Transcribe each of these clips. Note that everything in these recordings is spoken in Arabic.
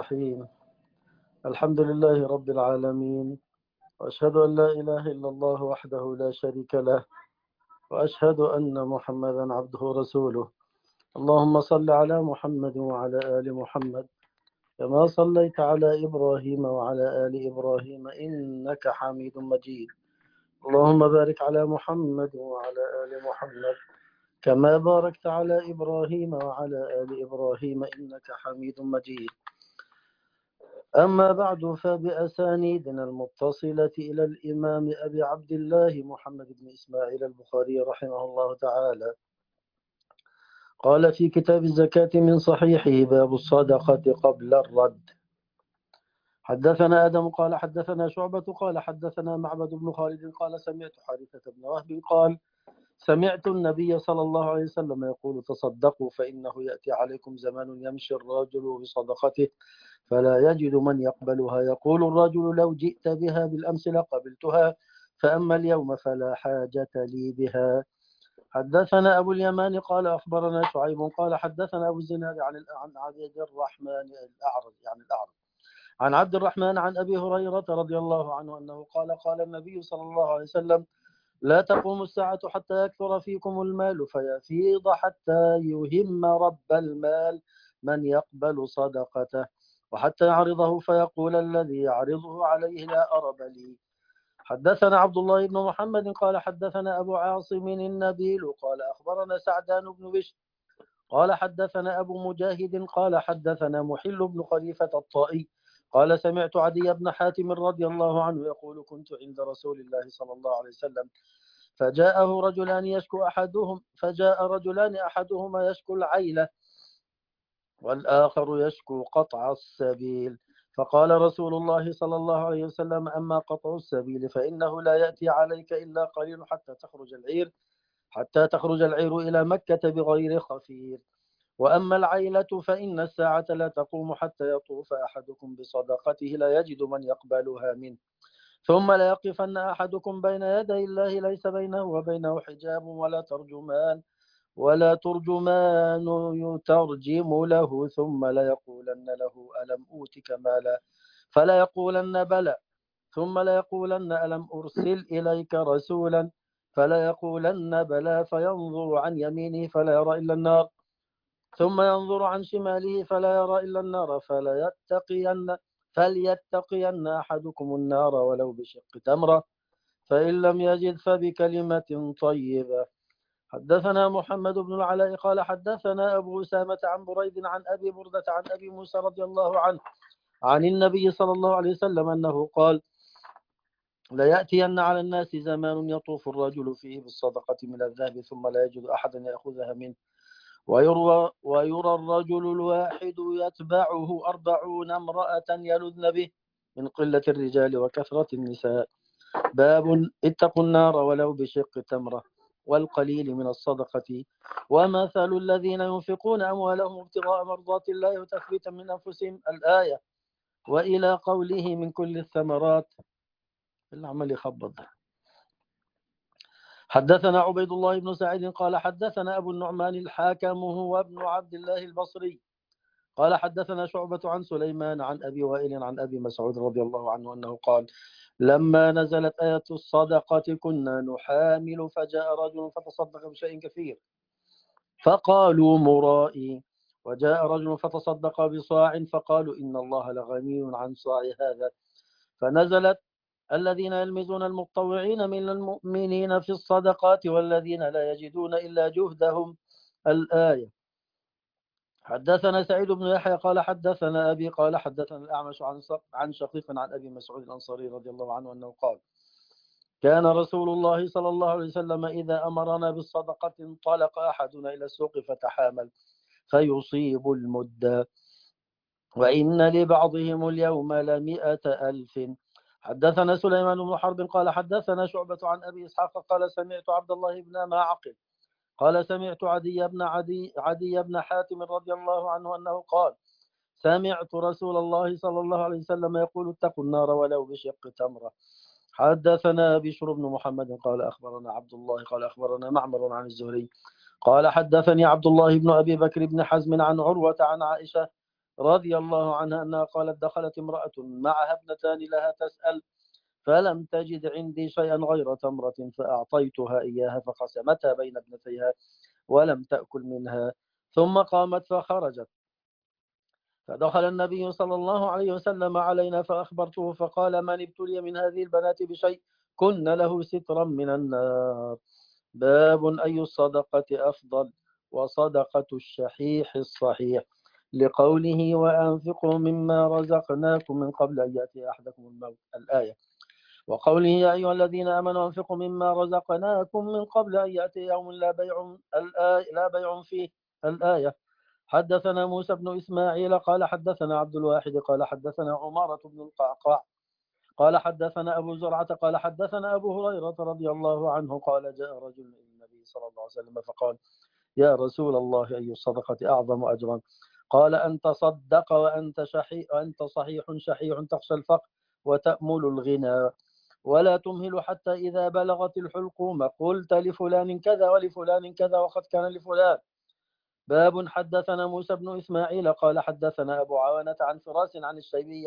الرحيم. الحمد لله رب العالمين، وأشهد أن لا إله إلا الله وحده لا شريك له، وأشهد أن محمدا عبده ورسوله. اللهم صل على محمد وعلى آل محمد كما صليت على إبراهيم وعلى آل إبراهيم إنك حميد مجيد. اللهم بارك على محمد وعلى آل محمد كما باركت على إبراهيم وعلى آل إبراهيم إنك حميد مجيد. أما بعد، فبأسانيدنا المتصلة إلى الإمام أبي عبد الله محمد بن إسماعيل البخاري رحمه الله تعالى قال في كتاب الزكاة من صحيحه: باب الصدقة قبل الرد. حدثنا آدم قال حدثنا شعبة قال حدثنا معبد بن خالد قال سمعت حارثة بن وهب قال سمعت النبي صلى الله عليه وسلم يقول: تصدقوا فإنه يأتي عليكم زمان يمشي الرجل بصدقته فلا يجد من يقبلها، يقول الرجل: لو جئت بها بالأمس لقبلتها، فأما اليوم فلا حاجة لي بها. حدثنا أبو اليمان قال أخبرنا شعيب قال حدثنا أبو الزناد عن عبد الرحمن الأعرج عن عبد الرحمن عن أبي هريرة رضي الله عنه أنه قال: قال النبي صلى الله عليه وسلم: لا تقوم الساعة حتى يكثر فيكم المال فيفيض حتى يهم رب المال من يقبل صدقته، وحتى يعرضه فيقول الذي يعرضه عليه: لا أرب لي. حدثنا عبد الله بن محمد قال حدثنا أبو عاصم النبيل قال أخبرنا سعدان بن بشر قال حدثنا أبو مجاهد قال حدثنا محل بن خليفة الطائي قال سمعت عدي بن حاتم رضي الله عنه يقول: كنت عند رسول الله صلى الله عليه وسلم فجاء رجلان أحدهما يشكو العيلة والآخر يشكو قطع السبيل، فقال رسول الله صلى الله عليه وسلم: أما قطع السبيل فإنه لا يأتي عليك إلا قليل حتى تخرج العير إلى مكة بغير خفير، وأما العيلة فإن الساعة لا تقوم حتى يطوف أحدكم بصدقته لا يجد من يقبلها منه، ثم لا يقفن أحدكم بين يدي الله ليس بينه وبينه حجاب ولا ترجمان يترجم له، ثم ليقولن له: ألم أوتك مالا؟ فلا يقولن بلى، ثم ليقولن: ألم أرسل إليك رسولا؟ فلا يقولن بلى، فينظر عن يمينه فلا يرى إلا النار، ثم ينظر عن شماله فلا يرى إلا النار، فليتقين أحدكم النار ولو بشق تمرة، فإن لم يجد فبكلمة طيبة. حدثنا محمد بن العلاء قال حدثنا أبو أسامة عن بريد عن أبي بردة عن أبي موسى رضي الله عنه عن النبي صلى الله عليه وسلم أنه قال: ليأتين على الناس زمان يطوف الرجل فيه بالصدقة من الذهب ثم لا يجد أحدا يأخذها منه، ويرى الرجل الواحد يتبعه 40 امرأة يلذن به من قلة الرجال وكثرة النساء. باب اتقوا النار ولو بشق تمرة والقليل من الصدقة، ومثل الذين ينفقون أموالهم ابتغاء مرضات الله وتثبيتا من أنفسهم الآية، وإلى قوله: من كل الثمرات. العمل يخبط. حدثنا عبيد الله بن سعيد قال حدثنا أبو النعمان الحاكم هو ابن عبد الله البصري قال حدثنا شعبة عن سليمان عن أبي وائل عن أبي مسعود رضي الله عنه أنه قال: لما نزلت آية الصدقة كنا نحامل، فجاء رجل فتصدق بشيء كثير فقالوا مرائي، وجاء رجل فتصدق بصاع فقالوا إن الله لغني عن صاع هذا، فنزلت: الذين يلمزون المتطوعين من المؤمنين في الصدقات والذين لا يجدون إلا جهدهم الآية. حدثنا سعيد بن يحيى قال حدثنا أبي قال حدثنا الأعمش عن شقيق عن أبي مسعود الأنصاري رضي الله عنه أنه قال: كان رسول الله صلى الله عليه وسلم إذا أمرنا بالصدقة انطلق أحدنا إلى السوق فتحامل فيصيب المد، وإن لبعضهم اليوم ل100,000. حدثنا سليمان بن حرب قال حدثنا شعبة عن أبي إسحاق قال سمعت عبد الله بن معقل قال سمعت عدي بن حاتم رضي الله عنه أنه قال: سمعت رسول الله صلى الله عليه وسلم يقول: اتقوا النار ولو بشق تمرة. حدثنا بشر بن محمد قال أخبرنا عبد الله قال أخبرنا معمر عن الزهري قال حدثني عبد الله بن أبي بكر بن حزم عن عروة عن عائشة رضي الله عنها أنها قالت دخلت امرأة معها ابنتان لها تسأل فلم تجد عندي شيئا غير تمرة فأعطيتها إياها فقسمتها بين ابنتيها ولم تأكل منها ثم قامت فخرجت فدخل النبي صلى الله عليه وسلم علينا فأخبرته فقال من ابتلي من هذه البنات بشيء كن له سترا من النار. باب أي الصدقة أفضل وصدقة الشحيح الصحيح لقوله وأنفقوا مما رزقناكم من قبل أن يأتي أحدكم الموت الآية وقوله يا أيها الذين آمنوا أنفقوا مما رزقناكم من قبل أن يأتي يوم لا بيع فيه الآية. حدثنا موسى بن إسماعيل قال حدثنا عبد الواحد قال حدثنا عمارة بن القعقاع قال حدثنا أبو زرعة قال حدثنا أبو هريرة رضي الله عنه قال جاء رجل إلى النبي صلى الله عليه وسلم فقال يا رسول الله أي الصدقة أعظم أجرا قال أن تصدق وأنت صحيح شحيح تخشى الفقر وتأمل الغنى ولا تمهل حتى إذا بلغت الحلقوم قلت لفلان كذا ولفلان كذا وقد كان لفلان. باب حدثنا موسى بن إسماعيل قال حدثنا أبو عوانة عن فراس عن الشيبي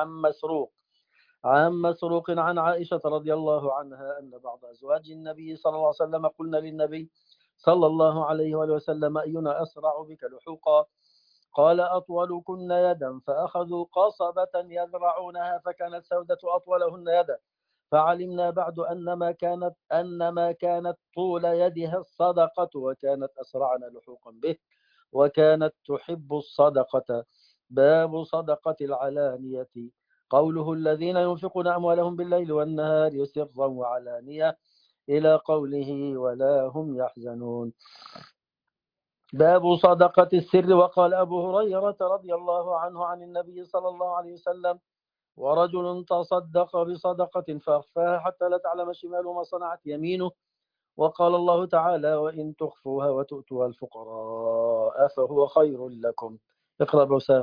عن مسروق عن عائشة رضي الله عنها أن بعض أزواج النبي صلى الله عليه وسلم قلنا للنبي صلى الله عليه وسلم أينا أسرع بك لحوقا قال أطولكن يدا فأخذوا قصبة يذرعونها فكانت سودة أطولهن يدا فعلمنا بعد أن ما كانت طول يدها الصدقة وكانت أسرعنا لحوقا به وكانت تحب الصدقة. باب صدقة العلانية قوله الذين ينفقون أموالهم بالليل والنهار سرا وعلانية إلى قوله ولا هم يحزنون. باب صدقة السر وقال أبو هريرة رضي الله عنه عن النبي صلى الله عليه وسلم ورجل تصدق بصدقة فأخفاها حتى لا تعلم شماله ما صنعت يمينه وقال الله تعالى وإن تخفوها وتؤتوها الفقراء فهو خير لكم. اقرأ بوسام.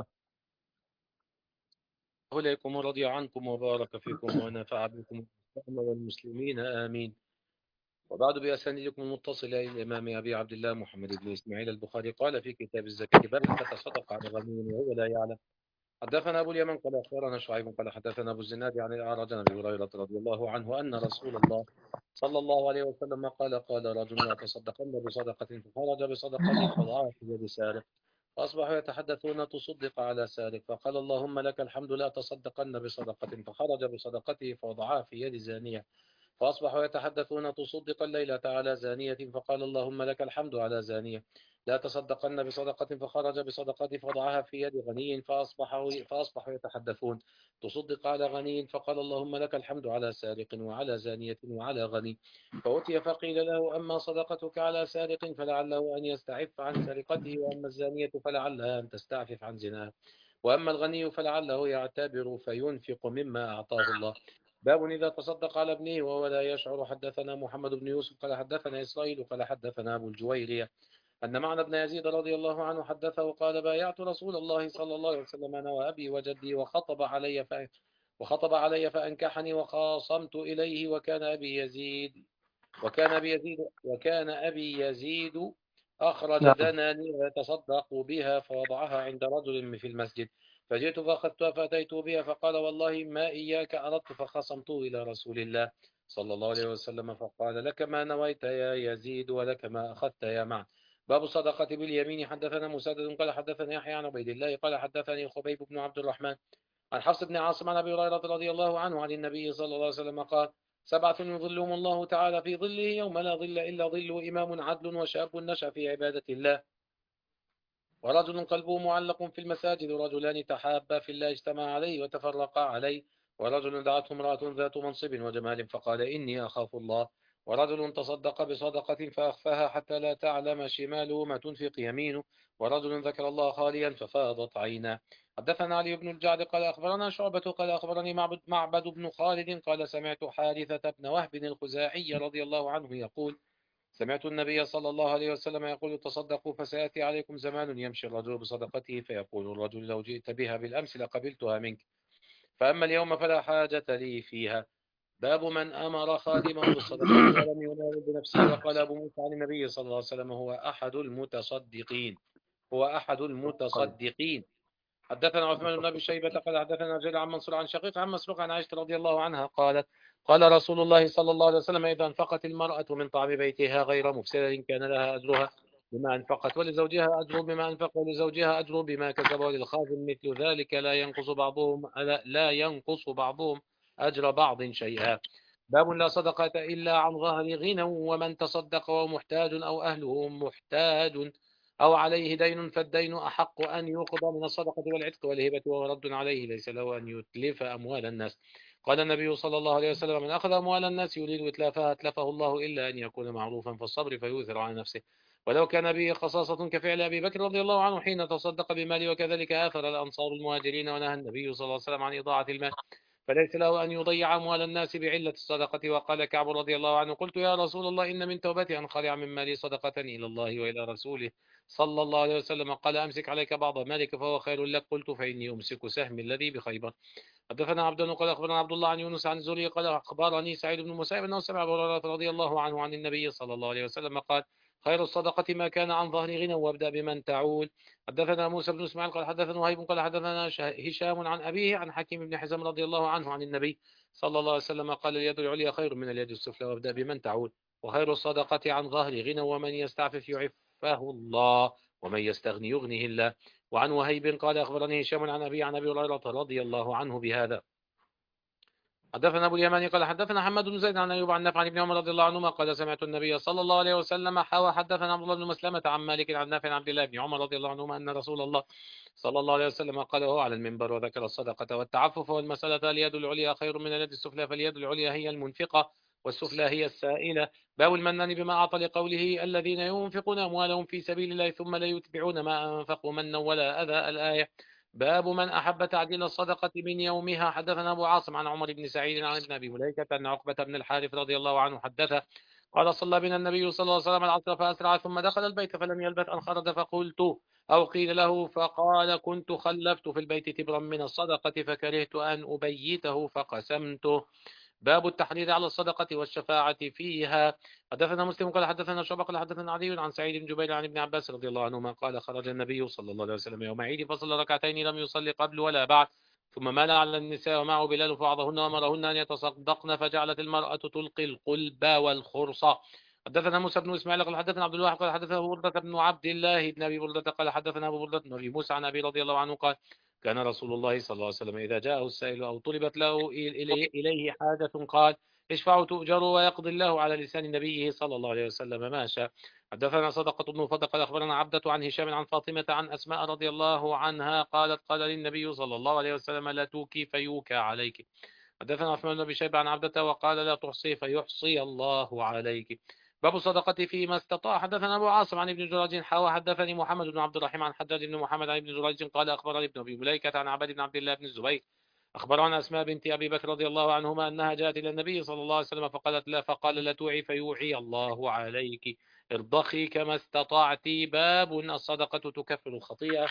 عليكم ورضي عنكم وبارك فيكم ونفع بكم والمسلمين آمين. وبعد بأسانيدكم المتصلة إلى الإمام أبي عبد الله محمد بن إسماعيل البخاري قال في كتاب الزكاة باب من تصدق على غني وهو لا يعلم. حدثنا أبو اليمن قال أخبرنا شعيب قال حدثنا أبو الزناد عن الأعرج عن أبي هريرة رضي الله عنه أن رسول الله صلى الله عليه وسلم قال رجل لا تصدقن بصدقة فخرج بصدقته فضعها في يد سارق فأصبحوا يتحدثون تصدق على سارق فقال اللهم لك الحمد لا تصدقن بصدقة فخرج بصدقته فوضعها في يد زانية فأصبحوا يتحدثون تصدق الليلة على زانية فقال اللهم لك الحمد على زانية لا تصدقن بصدقة فخرج بصدقته فوضعها في يد غني فأصبحوا يتحدثون تصدق على غني فقال اللهم لك الحمد على سارق وعلى زانية وعلى غني فأتي فقيل له أما صدقتك على سارق فلعله أن يستعف عن سرقته وأما الزانية فلعلها أن تستعفف عن زناها وأما الغني فلعله يعتبر فينفق مما أعطاه الله. باب إذا تصدق على ابنه وهو لا يشعر. حدثنا محمد بن يوسف قال حدثنا إسرائيل قال حدثنا أبو الجويرية أن معنى بن يزيد رضي الله عنه حدثه قال بايعت رسول الله صلى الله عليه وسلم أنا وأبي وجدي وخطب علي فأنكحني وخاصمت إليه وكان أبي يزيد أخرج دنانير يتصدق بها فوضعها عند رجل في المسجد فجئت فأخذتها فأتيت بها فقال والله ما إياك أردت فخصمته إلى رسول الله صلى الله عليه وسلم فقال لك ما نويت يا يزيد ولك ما أخذت يا معن. باب الصدقة باليمين. حدثنا مسدد قال حدثنا يحيى عن عبيد الله قال حدثني خبيب بن عبد الرحمن عن حفص بن عاصم عن أبي هريرة رضي الله عنه عن النبي صلى الله عليه وسلم قال 7 يظلهم الله تعالى في ظله يوم لا ظل إلا ظله إمام عدل وشاب نشأ في عبادة الله ورجل قلبه معلق في المساجد ورجلان تحابا في الله اجتمعا عليه وتفرقا عليه ورجل دعته امرأة ذات منصب وجمال فقال إني أخاف الله ورجل تصدق بصدقة فأخفاها حتى لا تعلم شماله ما تنفق يمينه ورجل ذكر الله خاليا ففاضت عيناه. حدثنا علي بن الجعد قال أخبرنا شعبة قال أخبرني معبد بن خالد قال سمعت حارثة بن وهب الخزاعي رضي الله عنه يقول سمعت النبي صلى الله عليه وسلم يقول تصدقوا فسيأتي عليكم زمان يمشي الرجل بصدقته فيقول الرجل لو جئت بها بالأمس لقبلتها منك فأما اليوم فلا حاجة لي فيها. باب من أمر خادمه بالصدقة ولم ينال بنفسه. وقال أبو موسى عن النبي صلى الله عليه وسلم هو أحد المتصدقين حدثنا عثمان بن ابي شيبه قال حدثنا جرير عن منصور عن شقيق عن مسروق عن عائشه رضي الله عنها قالت قال رسول الله صلى الله عليه وسلم اذا انفقت المراه من طعام بيتها غير مفسده كان لها اجرها بما انفقت ولزوجها اجر بما انفق ولزوجها اجر بما كسب وللخازن مثل ذلك لا ينقص بعضهم اجر بعض شيئا. باب لا صدقة إلا عن ظهر غنى ومن تصدق ومحتاج أو أهله محتاج أو عليه دين فالدين أحق أن يقضى من الصدقة والعتق والهبة وهو رد عليه ليس له أن يتلف أموال الناس. قال النبي صلى الله عليه وسلم من أخذ أموال الناس يريد إتلافها أتلفه الله إلا أن يكون معروفا فالصبر فيؤثر على نفسه ولو كان به خصاصة كفعل أبي بكر رضي الله عنه حين تصدق بماله وكذلك آثر الأنصار المهاجرين ونهى النبي صلى الله عليه وسلم عن إضاعة المال فليس له أن يضيع أموال الناس بعلة الصدقة. وقال كعب رضي الله عنه قلت يا رسول الله إن من توبتي أن خلع من مالي صدقة إلى الله وإلى رسوله صلى الله عليه وسلم. قال أمسك عليك بعض مالك فهو خير لك. قلت فإني أمسك سهم الذي بخيبر. حدثنا عبد قال أخبرنا عبد الله عن يونس عن الزهري قال أخبرني سعيد بن المسيب أنه سمع أبو هريرة رضي الله عنه عن النبي صلى الله عليه وسلم قال خير الصدقة ما كان عن ظهر غنى وابدأ بمن تعول. حدثنا موسى بن اسماعيل قال حدثنا وهيب قال حدثنا هشام عن أبيه عن حكيم بن حزام رضي الله عنه عن النبي صلى الله عليه وسلم قال اليد العليا خير من اليد السفلى وابدأ بمن تعول وخير الصدقة عن ظهر غنى ومن يستعفف يعفه الله ومن يستغني يغنيه الله. وعن وهيب قال أخبرني هشام عن أبي هريرة رضي الله عنه بهذا. حدثنا ابو اليماني قال حدثنا محمد بن زيد عن ايوب عن نافع عن ابن عمر رضي الله عنهما قال سمعت النبي صلى الله عليه وسلم حدثنا عبد الله بن مسلمة عن مالك عن نافع عن عبد الله بن عمر رضي الله عنهما ان رسول الله صلى الله عليه وسلم قال وهو على المنبر وذكر الصدقة والتعفف والمسألة اليد العليا خير من اليد السفلى فاليد العليا هي المنفقة والسفلى هي السائلة. باب المنان بما أعطى لقوله الذين ينفقون أموالهم في سبيل الله ثم لا يتبعون ما أنفقوا منا ولا أذى الآية. باب من أحب تعديل الصدقة من يومها. حدثنا أبو عاصم عن عمر بن سعيد عن ابن أبي مليكة أن عقبة بن الحارث رضي الله عنه حدثه قال صلى بنا النبي صلى الله عليه وسلم العصر فأسرع ثم دخل البيت فلم يلبث أن خرج فقلت أو قيل له فقال كنت خلفت في البيت تبرا من الصدقة فكرهت أن أبيته فقسمته. باب التحريض على الصدقة والشفاعة فيها. حدثنا مسلم قال حدثنا شعبة قال حدثنا علي عن سعيد بن جبير عن ابن عباس رضي الله عنهما قال خرج النبي صلى الله عليه وسلم يوم عيد فصلى ركعتين لم يصلي قبل ولا بعد ثم مال على النساء ومعه بلال فوعظهن وامرهن ان يتصدقن فجعلت المرأة تلقي القلب والخرص. حدثنا موسى بن اسماعيل قال حدثنا عبد الواحد قال حدثنا بردة بن عبد الله بن ابي بردة قال حدثنا ابو بردة بن ابي موسى عن ابي رضي الله عنه قال كان رسول الله صلى الله عليه وسلم إذا جاءه السائل أو طلبت له إليه حاجة قال اشفعوا تؤجروا ويقضي الله على لسان نبيه صلى الله عليه وسلم ما شاء. حدثنا صدقة بن فضل قال أخبرنا عبدة عن هشام عن فاطمة عن أسماء رضي الله عنها قالت قال للنبي صلى الله عليه وسلم لا توكي فيوكى عليك. حدثنا عثمان بن شيبة عن عبدة وقال لا تحصي فيحصي الله عليك. باب الصدقة فيما استطاع. حدثنا أبو عاصم عن ابن جريج حدثني محمد بن عبد الرحيم عن حجاج بن محمد عن ابن جريج قال أخبرني ابن أبي مليكة عن عبد بن عبد الله بن الزبير أخبر عن أسماء بنت أبي بكر رضي الله عنهما أنها جاءت إلى النبي صلى الله عليه وسلم فقالت لا فقال لا توعي فيوعي الله عليك ارضخي كما استطعت. باب الصدقة تكفر الخطيئة.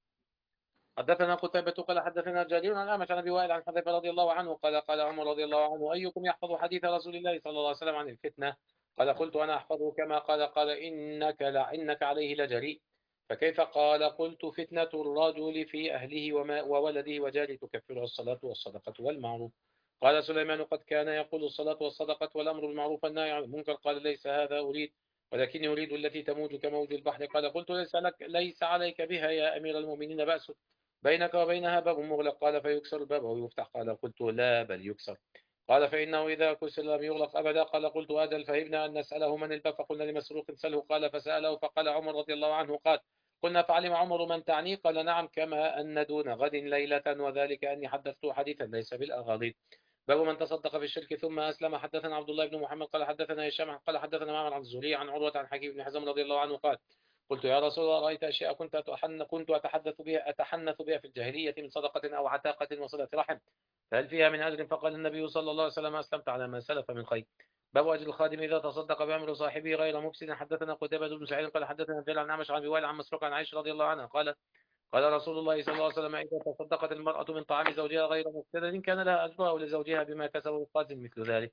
حدثنا قتيبة قال حدثنا جرير عن الأعمش عن أبي وائل عن حذيفة رضي الله عنه قال قال عمر رضي الله عنه أيكم يحفظ حديث رسول الله صلى الله عليه وسلم عن الفتنة قال قلت أنا أحفظه كما قال إنك عليه لجريء فكيف قال قلت فتنة الرجل في أهله وولده وجاري تكفره الصلاة والصدقة والمعروف. قال سليمان قد كان يقول الصلاة والصدقة والأمر بالمعروف والنهي عن المنكر قال ليس هذا أريد ولكني أريد التي تموج كموج البحر. قال قلت ليس عليك بها يا أمير المؤمنين بأس بينك وبينها باب مغلق قال فيكسر الباب أو يفتح قال قلت لا بل يكسر قال فإنه إذا كسر لم يغلق أبدا قال قلت أجل فهمنا أن نسأله من الباب فقلنا لمسروق سله قال فسأله فقال عمر رضي الله عنه قال قلنا فعلم عمر من تعني قال نعم كما أن دون غد ليلة وذلك أني حدثت حديثا ليس بالأغاليط. باب من تصدق في الشرك ثم أسلم. حدثنا عبد الله بن محمد قال حدثنا هشام قال حدثنا معمر عن الزهري عن عروة عن حكيم بن حزم رضي الله عنه قال قلت يا رسول الله رأيت أشياء كنت أتحنث بها في الجاهلية من صدقة أو عتاقة وصلة رحم فهل فيها من أجر؟ فقال النبي صلى الله عليه وسلم أسلمت على ما سلف من خير. باب أجر الخادم إذا تصدق بأمر صاحبه غير مفسد. حدثنا قتيبة بن سعيد قال حدثنا جل عن عمش عن بوال عن مسروق عن عائشة رضي الله عنها قال رسول الله صلى الله عليه وسلم إذا تصدقت المرأة من طعام زوجها غير مفسد كان لها أجرها ولزوجها بما كسبه القاتل مثل ذلك.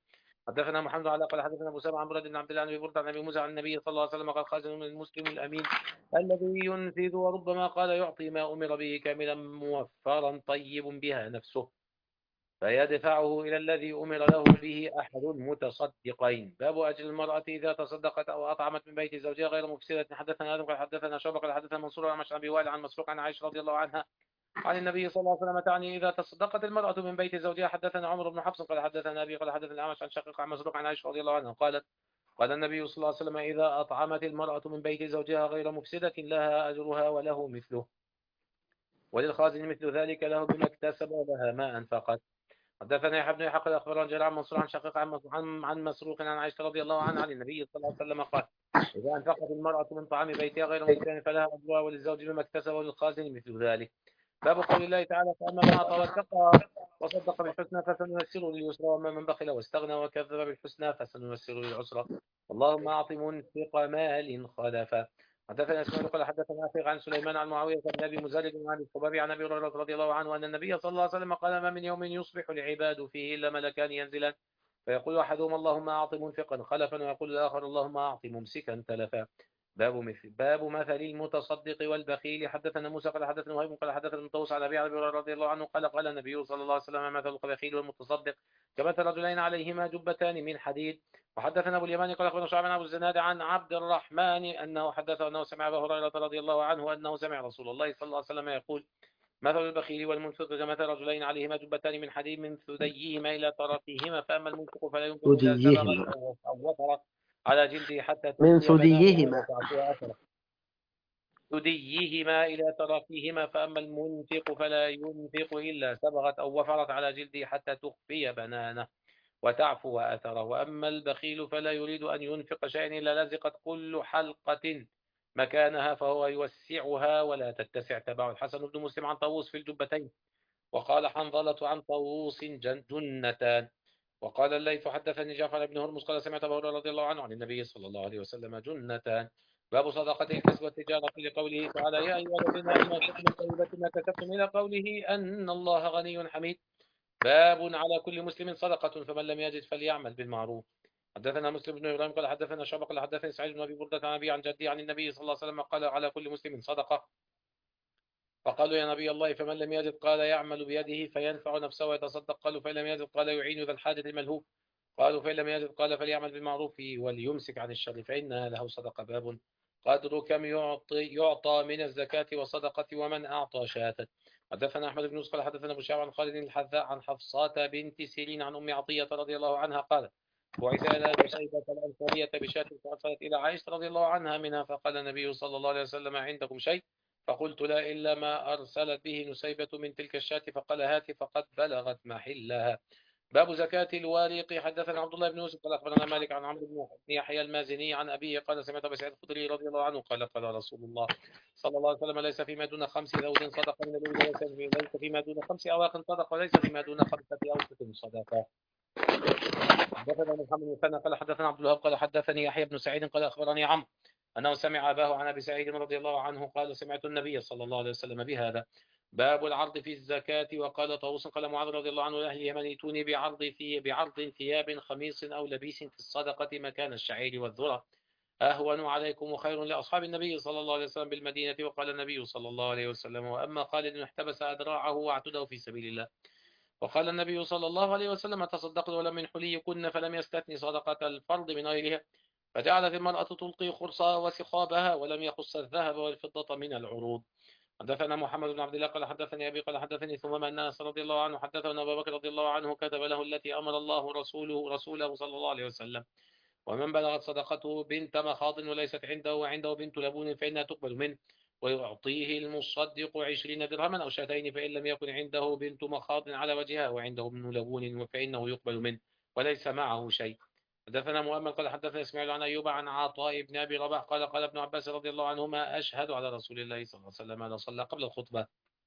حدثنا محمد على قال حدثنا ابو سامع عن بريد بن عبد الله عن ابي برده عن ابي موسى عن النبي صلى الله عليه وسلم قال خازن من المسلم الامين الذي ينفذ، وربما قال يعطي ما امر به كاملا موفرا طيب بها نفسه فيدفعه إلى الذي أمر له به أحد المتصدقين. باب أجل المرأة إذا تصدقت أو أطعمت من بيت زوجها غير مفسدة. حدثنا آدم قال حدثنا شعبة قال حدثنا منصور عن أبي وائل عن مسروق عن عائشة رضي الله عنها عن النبي صلى الله عليه وسلم تعني إذا تصدقت المرأة من بيت زوجها. حدثنا عمر بن حفص قال حدثنا أبي قال حدثنا الأعمش عن شقيق عن مسروق عن عائشة رضي الله عنها قالت قال النبي صلى الله عليه وسلم إذا أطعمت المرأة من بيت زوجها غير مفسدة لها أجرها وله مثله، وللخازن مثل ذلك له بما اكتسب ولها ما أنفقت. حدثنا يحيى بن يحيى قال اخبرنا جرير عن منصور عن شقيق عن مسروق عن عائشه رضي الله عنها عن النبي صلى الله عليه وسلم قال اذا انفقت المراه من طعام بيتها غير مكان فلها اجرها وللزوج بما اكتسب وللخازن مثل ذلك. باب قول الله تعالى فاما من اعطى واتقى وصدق بالحسنى فسنيسره لليسرى، واما من بخل واستغنى وكذب بالحسنى فسنيسره للعسرى، اللهم اعط منفق مال خلفا. حدثنا اسماعيل قال حدثنا افيغ عن سليمان عن معاويه بن ابي مزارع عن الخباب عن ابي هريره رضي الله عنه ان النبي صلى الله عليه وسلم قال ما من يوم يصبح العباد فيه الا ملكان ينزلان فيقول احدهما اللهم اعط منفقا خلفا ويقول الاخر اللهم اعط ممسكا تلفا. باب مثل المتصدق والبخيل. حدثنا موسى قال حدثنا وهيب قال حدثنا المطوس على ابي هريره رضي الله عنه قال قال النبي صلى الله عليه وسلم مثل البخيل والمتصدق كمثل رجلين عليهما جبتان من حديد. وحدثنا ابو اليماني قال اخبرنا شعبان ابو الزناد عن عبد الرحمن انه حدثه انه سمع ابا هريره رضي الله عنه انه سمع رسول الله صلى الله عليه وسلم يقول مثل البخيل والمنفق كمثل رجلين عليهما جبتان من حديد من ثديهما الى طرفيهما فاما المنفق فلا ينفق الا سبغت ثدييهما او وفرت على جلده حتى من تخفي بنانها ثدييهما. وتعفو اثره ثديهما إلى طرفيهما، فأما المنفق فلا ينفق إلا سبغت أو وفرت على جلده حتى تخفي بنانه وتعفو أثره، وأما البخيل فلا يريد أن ينفق شيئا إلا لزقت كل حلقة مكانها فهو يوسعها ولا تتسع. تبع الحسن بن مسلم عن طاووس في الجبتين. وقال حنظلة عن طاووس جنتان. وقال الليث حدثني جعفر بن هرمز قال سمعت ابو هريره رضي الله عنه عن النبي صلى الله عليه وسلم جنتان. باب صدقة الكسب والتجارة لقوله تعالى يا أيها الذين آمنوا أنفقوا من طيبات ما كسبتم إلى قوله أن الله غني حميد. باب على كل مسلم صدقة فمن لم يجد فليعمل بالمعروف. حدثنا مسلم بن إبراهيم قال حدثنا شعبة قال حدثني سعيد بن أبي بردة عن أبي عن جدي عن النبي صلى الله عليه وسلم قال على كل مسلم صدقة. فقالوا يا نبي الله فمن لم يجد قال يعمل بيده فينفع نفسه ويتصدق. قالوا فإن لم يجد قال يعين ذا الحاجة الملهوف. قالوا فإن لم يجد قال فليعمل بالمعروف وليمسك عن الشر فإنها له صدقة. باب قدر كم يعطى من الزكاة والصدقة ومن أعطى شاة. حدثنا أحمد بن يوسف قال حدثنا أبو شعب عن خالد الحذاء عن حفصات بنت سيرين عن أم عطية رضي الله عنها قالت بعث إلى نسيبة الأنصارية بشاة فأرسلت إلى عائشة رضي الله عنها منها فقال النبي صلى الله عليه وسلم عندكم شيء؟ فقلت لا إلا ما أرسلت به نسيبة من تلك الشاة فقال هات فقد بلغت محلها. باب زكاة الوارق. حدثنا عبد الله بن يوسف قال أخبرنا مالك عن عمرو بن يحيى المازني عن أبيه قال سمعت أبا سعيد الخدري رضي الله عنه قال قال رسول الله صلى الله عليه وسلم ليس فيما دون 5 ذود صدقة من الإبل، ليس فيما دون 5 أواق صدقة، وليس فيما دون 5 أوسط صدقة. حدثنا محمد بن مثنى قال حدثنا عبد الوهاب قال حدثني يحيى بن سعيد قال أخبرني عمرو أنه سمع أباه عن أبي سعيد رضي الله عنه قال سمعت النبي صلى الله عليه وسلم بهذا. باب العرض في الزكاة. وقال طاووس قال معاذ رضي الله عنه لأهل اليمن ائتوني بعرض ثياب خميص أو لبيس في الصدقة مكان الشعير والذرة أهون عليكم وخير لأصحاب النبي صلى الله عليه وسلم بالمدينة. وقال النبي صلى الله عليه وسلم وأما خالد احتبس أدراعه واعتده في سبيل الله. وقال النبي صلى الله عليه وسلم تصدقت ولم من حليكن فلم يستثني صدقة الفرض من غيرها، فجعلت المرأة تلقي خرصها وسخابها ولم يخص الذهب والفضة من العروض. حدثنا محمد بن عبد الله قال حدثني أبي قال حدثني ثم أن أنس رضي الله عنه حدثه أن أبا بكر رضي الله عنه كتب له التي أمر الله رسوله صلى الله عليه وسلم ومن بلغت صدقته بنت مخاض وليست عنده وعنده بنت لبون فإنها تقبل منه ويعطيه المصدق 20 درهما أو شاتين فإن لم يكن عنده بنت مخاض على وجهها وعنده ابن لبون فإنه يقبل منه وليس معه شيء. حدثنا مؤمل قال حدثنا اسماعيل عن أيوب عن عطاء بن أبي رباح قال قال ابن عباس رضي الله عنهما أشهد على رسول الله صلى الله عليه وسلم أن صلى قبل الخطبة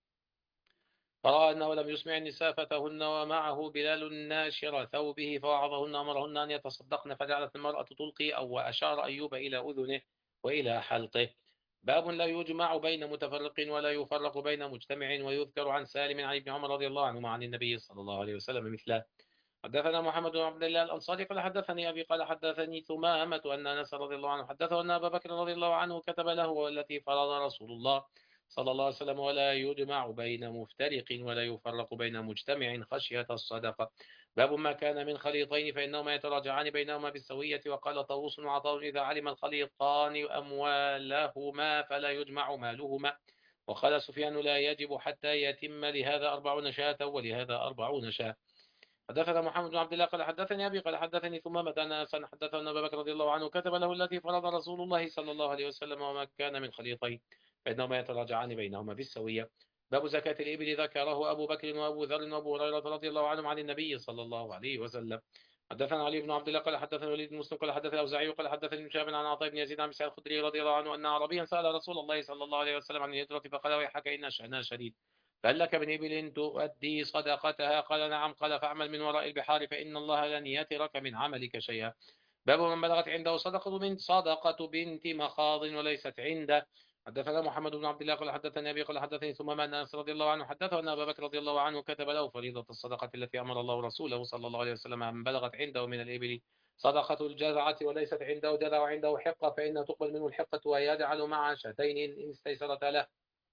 فرأى أنه لم يسمع النساء فتهن ومعه بلال ناشر ثوبه فوعظهن أمرهن أن يتصدقن فجعلت المرأة تلقي أو أشار أيوب إلى أذنه وإلى حلقه. باب لا يجمع بين متفرق ولا يفرق بين مجتمع. ويذكر عن سالم عن ابن عمر رضي الله عنهما عن النبي صلى الله عليه وسلم مثله. حدثنا محمد بن عبد الله الأنصاري قال حدثني أبي قال حدثني ثمامة أن أنس رضي الله عنه حدثه أن أبا بكر رضي الله عنه كتب له والتي فرض رسول الله صلى الله عليه وسلم ولا يجمع بين مفترق ولا يفرق بين مجتمع خشية الصدقة. باب ما كان من خليطين فإنهما يتراجعان بينهما بالسوية. وقال طاووس وعطاء إذا علم الخليطان أموالهما فلا يجمع مالهما. وقال سفيان لا يجب حتى يتم لهذا 40 شاة ولهذا 40 شاة. حدثنا محمد بن عبد الله قال حدثني أبي قال حدثني ثمامة أن أنسا حدثه أن أبا بكر رضي الله عنه كتب له التي فرض رسول الله صلى الله عليه وسلم وما كان من خليطين فإنهما يتراجعان بينهما بالسوية. باب زكاة الإبل ذكره أبو بكر وأبو ذر وأبو هريرة رضي الله عنهم عن النبي صلى الله عليه وسلم. حدثنا علي بن عبد الله قال حدثنا وليد بن مسلم قال حدثنا الأوزاعي قال حدثني شاب عن عطاء بن يزيد عن سعيد الخدري رضي الله عنه أن عربيا سأل رسول الله صلى الله عليه وسلم عن الهجرة فقال ويحك إن شأنها شديد فهل لك من إبل تؤدي صدقتها؟ قال نعم. قال فاعمل من وراء البحار فإن الله لن يترك من عملك شيئا. باب من بلغت عنده صدقة بنت مخاض وليست عنده. حدثنا محمد بن عبد الله قال حدثني أبي قال حدثني ثم أن أنس رضي الله عنه حدثه أن أبا بكر رضي الله عنه كتب له فريضة الصدقة التي أمر الله رسوله صلى الله عليه وسلم من بلغت عنده من الإبل صدقة الجذعة وليست عنده جذع وعنده حقة فإن تقبل منه الحقة ويجعل مع شاتين إن استيسرت له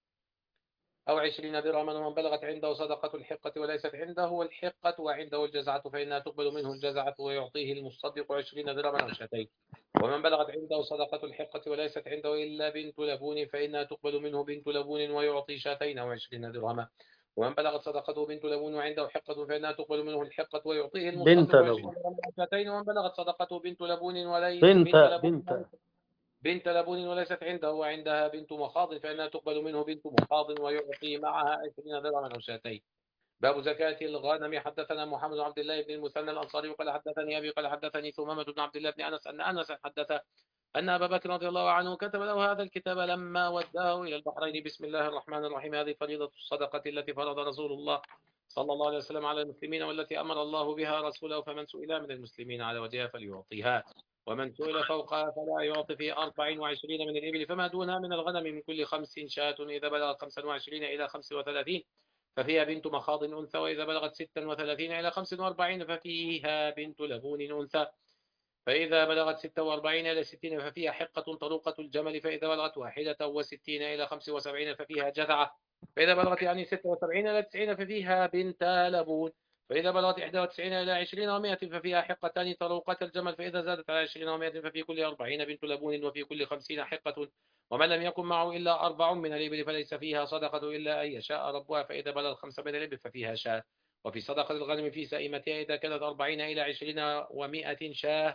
أو 20 درهما. ومن بلغت عنده صدقة الحقة وليست عنده الحقة وعنده الجزعة فإنها تقبل منه الجزعة ويعطيه المصدق 20 درهما أو شاتين. ومن بلغت عنده صدقة الحقة وليست عنده إلا بنت لبون فإنها تقبل منه بنت لبون ويعطي شاتين أو 20 درهما. ومن بلغت صدقته بنت لبون وعنده حقة فإنها تقبل منه الحقة ويعطيه بنت المصدق 20 لبون. درهما أو شاتين. ومن بلغت صدقته بنت لبون بنت لبون بنت لبون وليست عنده وعندها بنت مخاض فإنها تقبل منه بنت مخاض ويعطي معها 20 درهما أو شاتين. باب زكاة الغنم. حدثنا محمد بن عبد الله بن المثنى الأنصاري قال حدثني أبي قال حدثني ثمامة بن عبد الله بن أنس أن أنس حدث أن أبا بكر رضي الله عنه كتب له هذا الكتاب لما وداه إلى البحرين بسم الله الرحمن الرحيم هذه فريضة الصدقة التي فرض رسول الله صلى الله عليه وسلم على المسلمين والتي أمر الله بها رسوله فمن سئل من المسلمين على وجهها فليعطيها ومن سئل فوقها فلا يعطي في 24 من الإبل فما دونها من الغنم من كل 5 شاة إذا بلغت 25 إلى 35 ففيها بنت مخاض أنثى وإذا بلغت 36 إلى 45 ففيها بنت لبون أنثى فإذا بلغت 46 إلى 60 ففيها حقة طروقة الجمل فإذا بلغت 61 إلى 75 ففيها جذعة فإذا بلغت يعني 76 إلى 90 ففيها بنت لبون فإذا بلغت 91 إلى 20 و100 ففيها حقتان طروقة الجمل فإذا زادت على 20 و100 ففي كل 40 بنت لبون وفي كل 50 حقة. ومن لم يكن معه إلا 4 من الإبل فليس فيها صدقة إلا أن يشاء ربها فإذا بلغ 5 من الإبل ففيها شاة. وفي صدقة الغنم في سائمتها إذا كانت 40 إلى 20 و100 شاة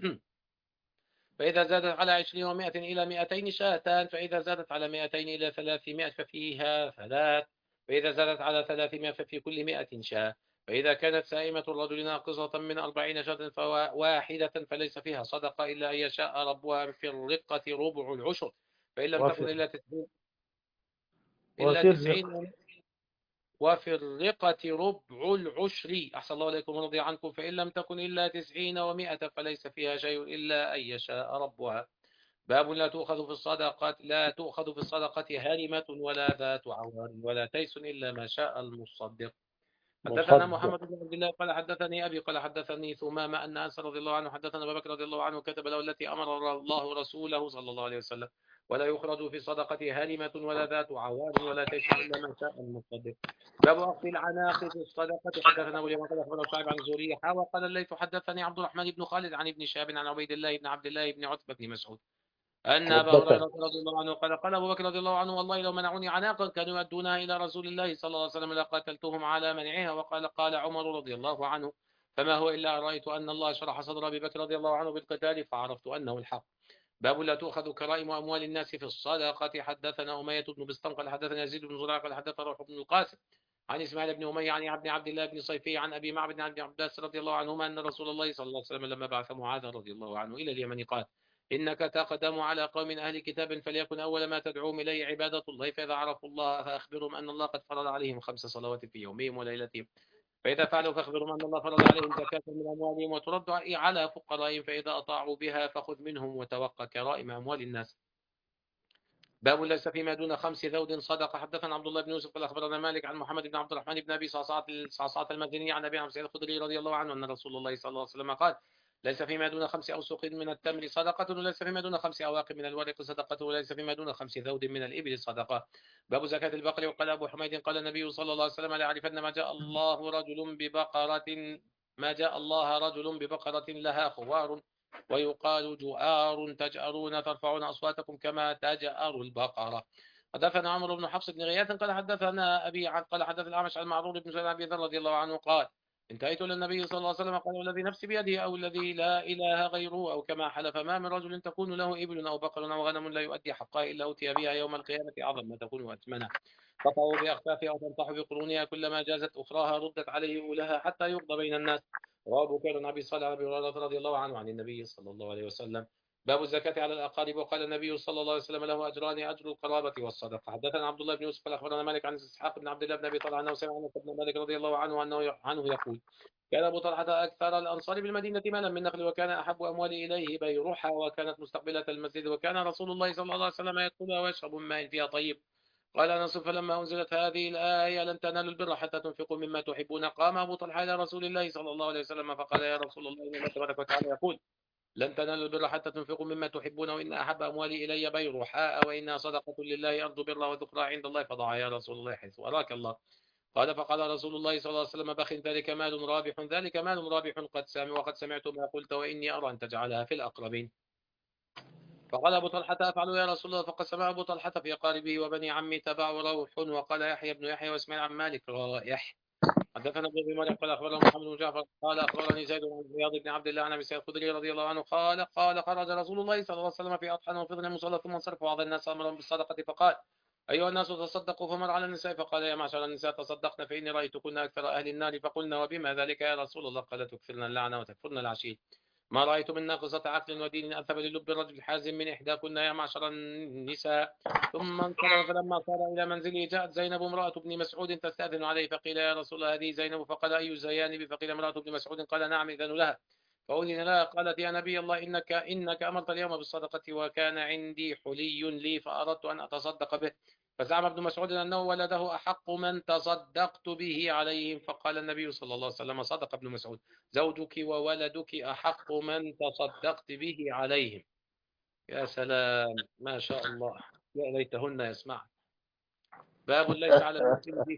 فإذا زادت على 20 و100 إلى 200 شاتان فإذا زادت على 200 إلى 300 ففيها ثلاث فإذا زادت على 300 ففي كل 100 شاة. فإذا كانت سائمة الرجل ناقصة من 40 شاة فواحدة فليس فيها صدقة إلا أن يشاء ربها في الرقة ربع العشر فإن لم تكن إلا 90 وفي 90 وفي الرقة ربع العشر أحسن الله عليكم ورضي عنكم فإن لم تكن إلا 90 و100 فليس فيها شيء إلا أن يشاء ربها. باب لا تؤخذ في الصدقة هرمة ولا ذات عوار ولا تيس إلا ما شاء المصدق. حدثنا محمد مصدق. بن عبد الله قال حدثني أبي قال حدثني ثمامة أن أنس رضي الله عنه حدثنا أبا بكر رضي الله عنه كتب له التي أمر الله رسوله صلى الله عليه وسلم ولا يخرج في صدقة هرمة ولا ذات عوار ولا تيس إلا ما شاء المصدق. باب أخذ العناق في الصدقة. حدثنا أبو اليمان قال أخبرنا شعيب عن الزهري وقال الليث حدثني عبد الرحمن بن خالد عن ابن شهاب عن عبيد الله بن عبد الله بن عتبة بن مسعود أن أبا هريرة رضي الله عنه قال أبو بكر رضي الله عنه والله لو منعوني عناقا كانوا يؤدونها إلى رسول الله صلى الله عليه وسلم لقاتلتهم على منعها. قال عمر رضي الله عنه فما هو إلا رأيت أن الله شرح صدر أبي بكر رضي الله عنه بالقتال فعرفت أنه الحق. باب لا تؤخذ كرائم أموال الناس في الصدقة. حدثنا أمية بن بسطام قال حدثنا يزيد بن زرع قال حدثنا روح بن القاسم عن إسماعيل بن أمية عن عبد الله بن صيفي عن أبي معبد عن ابن عباس رضي الله عنهما أن رسول الله صلى الله عليه وسلم لما بعث معاذ رضي الله عنه إلى اليمن قال إنك تقدم على قوم أهل كتاب فليكن أول ما تدعوهم إليه عبادة الله فإذا عرفوا الله فأخبرهم أن الله قد فرض عليهم 5 صلوات في يومهم وليلتهم فإذا فعلوا فأخبرهم أن الله فرض عليهم زكاة من أموالهم وترد على فقرائهم فإذا أطاعوا بها فخذ منهم وتوقى كرائم أموال الناس. باب ليس فيما دون 5 ذود صدقة. حدثنا عبد الله بن يوسف قال أخبرنا مالك عن محمد بن عبد الرحمن بن أبي صعصعة المدني عن أبي سعيد الخدري رضي الله عنه أن رسول الله صلى الله عليه وسلم قال: ليس فيما دون 5 أوسق من التمر صدقة، وليس فيما دون 5 أواق من الورق صدقة، وليس فيما دون 5 ذود من الإبل صدقة. باب زكاة البقر. وقال أبو حميد قال النبي صلى الله عليه وسلم: لا يعرفن ما جاء الله رجل ببقرة لها خوار ويقال جؤار تجأرون ترفعون أصواتكم كما تجأر البقرة. حدثنا عمرو بن حفص بن غياث قال حدثنا أبي قال حدث الأعمش عن معروف بن سعيد أبي ذر رضي الله عنه قال: انتهيت للنبي صلى الله عليه وسلم قال: والذي نفسي بيده أو الذي لا إله غيره أو كما حلف: ما من رجل تكون له إبل أو بقر أو غنم لا يؤدي حقها إلا أوتي بها يوم القيامة أعظم ما تكون وأثمنها، تطأ بأخفافها وتنطح بقرونها، كلما جازت أخراها ردت عليه أولها حتى يقضى بين الناس. رواه أبو بكر عن أبي صالح أبي هريرة رضي الله عنه عن النبي صلى الله عليه وسلم. باب الزكاة على الأقارب. وقال النبي صلى الله عليه وسلم: له أجران: أجر القرابة والصدقة. حدثنا عبد الله بن يوسف أخبرنا مالك عن إسحاق بن عبد الله بن أبي طلحة أنه سمع أنس بن مالك رضي الله عنه عنه يقول: كان أبو طلحة أكثر الأنصار بالمدينة مالا من نخل، وكان أحب أموالي إليه بيرحى، وكانت مستقبلة المسجد، وكان رسول الله صلى الله عليه وسلم يدخلها ويشرب من ماء فيها طيب. قال أنس: فلما أنزلت هذه الآية: لن تنالوا البر حتى تنفقوا مما تحبون، قام أبو طلحة إلى رسول الله صلى الله عليه وسلم فقال: يا رسول الله، إن الله تبارك وتعالى يقول: لن تنالوا البر حتى تنفقوا مما تحبون، وإن أحب أموالي إلي بيرحاء، وإنها صدقة لله أرض برا وذكرى عند الله، فضع يا رسول الله حيث أراك الله. قال: فقال رسول الله صلى الله عليه وسلم: بخ، ذلك مال رابح، ذلك مال رابح وقد سمعت ما قلت، وإني أرى أن تجعلها في الأقربين. فقال أبو طلحة: أفعل يا رسول الله؟ فقسم أبو طلحة في أقاربه وبني عمي تبع روح. وقال يحيى بن يحيى واسماعيل عن مالك رائح. حدثنا ابن ابي مريم قال اخبرنا محمد بن جعفر قال اخبرني زيد بن عياض بن عبد الله عن ابي سعيد الخدري رضي الله عنه قال خرج رسول الله صلى الله عليه وسلم في اضحى وفطر المصلى، ثم انصرف وعظ الناس امرهم بالصدقه، فقال: ايها الناس تصدقوا. فمر على النساء فقال: يا معشر النساء تصدقن، فاني رايتكن اكثر اهل النار. فقلنا: وبما ذلك يا رسول الله؟ قال: تكثرن اللعنه وتكفرن العشير. ما رأيت من ناقصة عقل ودين أنثب للب الرجل الحازم من إحداكن يا معشر النساء. ثم انصرف، فلما صار إلى منزله جاءت زينب امرأة ابن مسعود تستأذن عليه، فقيل: يا رسول الله، هذه زينب. فقال: أي زيانب؟ فقيل: امرأة ابن مسعود. قال: نعم، إذن لها. فأذن لها. قالت: يا نبي الله، إنك أمرت اليوم بالصدقة، وكان عندي حلي لي فأردت أن أتصدق به. فزعم ابن مسعود أنه ولده أحق من تصدقت به عليهم. فقال النبي صلى الله عليه وسلم: صدق ابن مسعود، زوجك وولدك أحق من تصدقت به عليهم. يا سلام، ما شاء الله، يا ليتهن يسمعن. باب ليس على المسلم به.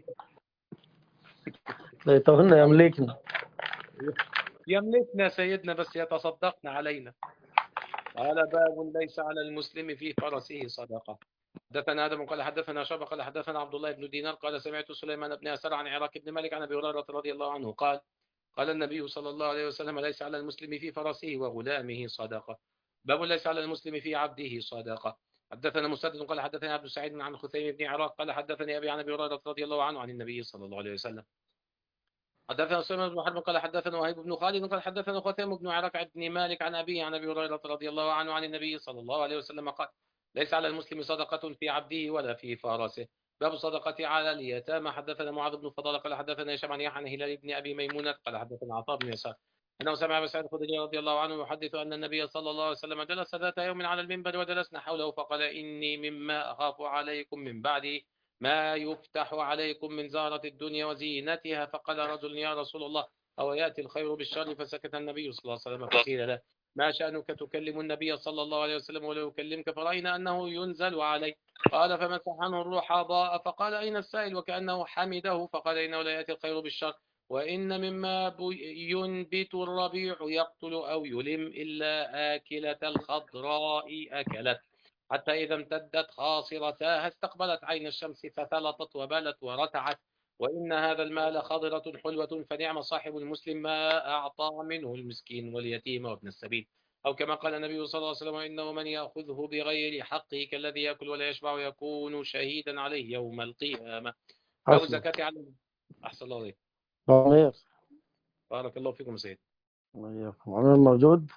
ليتهن يملكن. يملكنا سيدنا، بس يتصدقن علينا. قال: باب ليس على المسلم في فرسه صدقة. حدثنا آدم قال حدثنا شعبة قال حدثنا عبد الله بن دينار قال: سمعت سليمان بن أسر عن عراك بن مالك عن أبي هريرة رضي الله عنه قال: قال النبي صلى الله عليه وسلم: ليس على المسلم في فرسه وغلامه صدقة. باب ليس على المسلم في عبده صدقة. حدثنا مسدد قال حدثنا عبد السعيد عن خثيم بن عراق قال حدثني أبي عن أبي هريرة رضي الله عنه عن النبي صلى الله عليه وسلم. حدثنا سليمان بن حرب قال حدثنا وهيب بن خالد قال حدثنا خثيم بن عراق بن مالك عن أبيه عن أبي هريرة رضي الله عنه عن النبي صلى الله عليه وسلم قال: ليس على المسلم صدقة في عبده ولا في فرسه. باب الصدقة على اليتامى. حدثنا معاذ بن فضالة قال حدثنا هشام عن يحيى عن هلال بن أبي ميمونة قال حدثنا عطاء بن يسار أنه سمع أبا سعيد الخدري رضي الله عنه يحدث أن النبي صلى الله عليه وسلم جلس ذات يوم على المنبر وجلسنا حوله فقال: إني مما أخاف عليكم من بعدي ما يفتح عليكم من زهرة الدنيا وزينتها. فقال رجل: يا رسول الله، أو يأتي الخير بالشر؟ فسكت النبي صلى الله عليه وسلم فقيل له: ما شأنك تكلم النبي صلى الله عليه وسلم ولا يكلمك؟ فرأينا أنه ينزل عليه. قال: فمسح عنه الرحضاء. فقال: أين السائل؟ وكأنه حمده. فقال: إنه لا يأتي الخير بالشر، وإن مما ينبت الربيع يقتل أو يلم إلا آكلة الخضراء أكلت، حتى إذا امتدت خاصرتاها استقبلت عين الشمس فثلطت وبلت ورتعت. وإن هذا المال خضرة حلوة، فنعم صاحب المسلم ما أعطى منه المسكين واليتيم وابن السبيل. أو كما قال النبي صلى الله عليه وسلم: إنه من يأخذه بغير حقه كالذي يأكل ولا يشبع ويكون شهيدا عليه يوم القيامة. باب الزكاة على أحسن الله عليك. عمير. بارك الله فيكم سيد. عمير موجود؟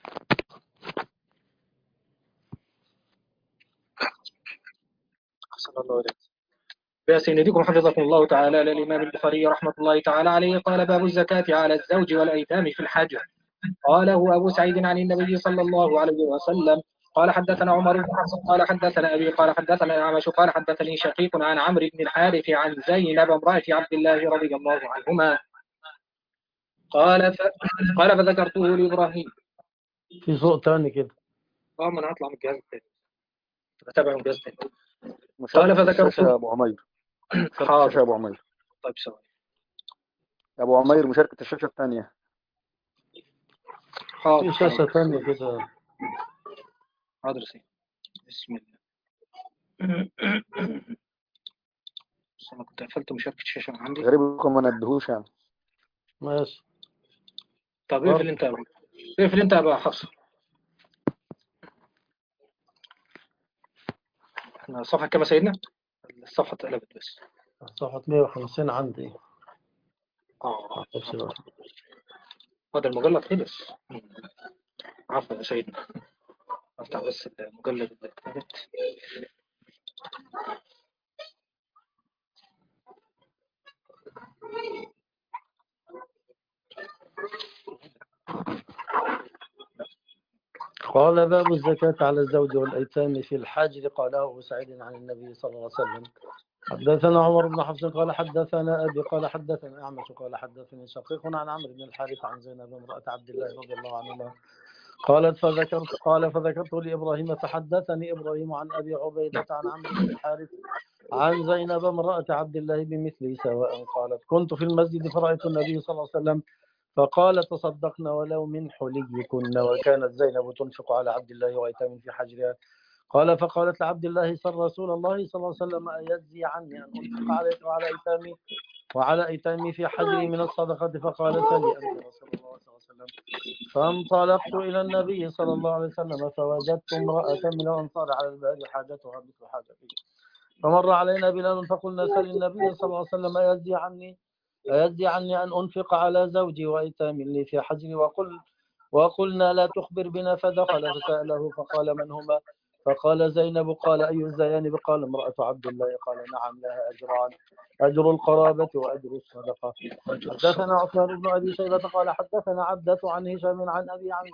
أحسن الله عليك. بأسندكم حفظكم الله تعالى للإمام البخاري رحمة الله تعالى عليه قال: باب الزكاة على الزوج والأيتام في الحج. قاله أبو سعيد عن النبي صلى الله عليه وسلم قال حدثنا عمر بن حفص قال حدثنا أبي قال حدثنا الأعمش قال حدثني شقيق عن عمرو بن الحارث عن زينب امرأة عبد الله رضي الله عنهما قال فذكرته لإبراهيم. في صوت تاني كده. ما أنا هطلع من الجهاز الثاني أتابع من الجهاز الثاني. قال فذكرته يا أبو عمير. حاضر يا أبو عمير. طيب ثواني يا أبو عمير مشاركة الشاشة الثانية. في شاشة ثانية كده. حاضر سي. بسم الله. بس أنا كنت قفلت مشاركة الشاشة من عندي. غريب لكم ما نبهوش يعني. ماشي. طب اقفل أنت بقى. اقفل أنت بقى حفص. احنا صفحة كام سيدنا؟ الصفحة اتقلبت بس. صفحة 150 عندي. هذا المجلد خلص. عفوا يا سيدنا. افتح بس المجلد اللي اتقلبت. قال باب الزكاة على الزوج والأيتام في الحجر. قاله أبو سعيد عن النبي صلى الله عليه وسلم. حدثنا عمر بن حفص قال حدثنا أبي قال حدثنا أعمش قال حدثني شقيق عن عمرو بن الحارث عن زينب امرأة عبد الله رضي الله عنهما قال فذكرت لإبراهيم فحدثني إبراهيم عن أبي عبيدة عن عمرو بن الحارث عن زينب امرأة عبد الله بمثله سواء. قالت كنت في المسجد فرأيت النبي صلى الله عليه وسلم فقال تصدقن ولو من حليكن. وكانت زينب تنفق على عبد الله وأيتام في حجرها. قال فقالت لعبد الله صلى رسول الله صلى الله عليه وسلم أيجزي عني أن أنفق عليك وعلى أيتامي في حجري من الصدقة؟ فقال سلي أنت رسول الله صلى الله عليه وسلم. فانطلقت إلى النبي صلى الله عليه وسلم فوجدت امرأة من الأنصار على الباب حاجتها مثل حاجتي. فمر علينا بلال فقلنا سل النبي صلى الله عليه وسلم أيجزي عني أن أنفق على زوجي وأيتام لي في حجري؟ وقلنا لا تخبر بنا. فدخل فسأله فقال من هما؟ فقال زينب. قال أي الزيانب؟ قال امرأة عبد الله. قال نعم لها أجران، أجر القرابة وأجر الصدقة. حدثنا عثمان بن أبي شيبة قال حدثنا عبدة عن هشام عن أبي عن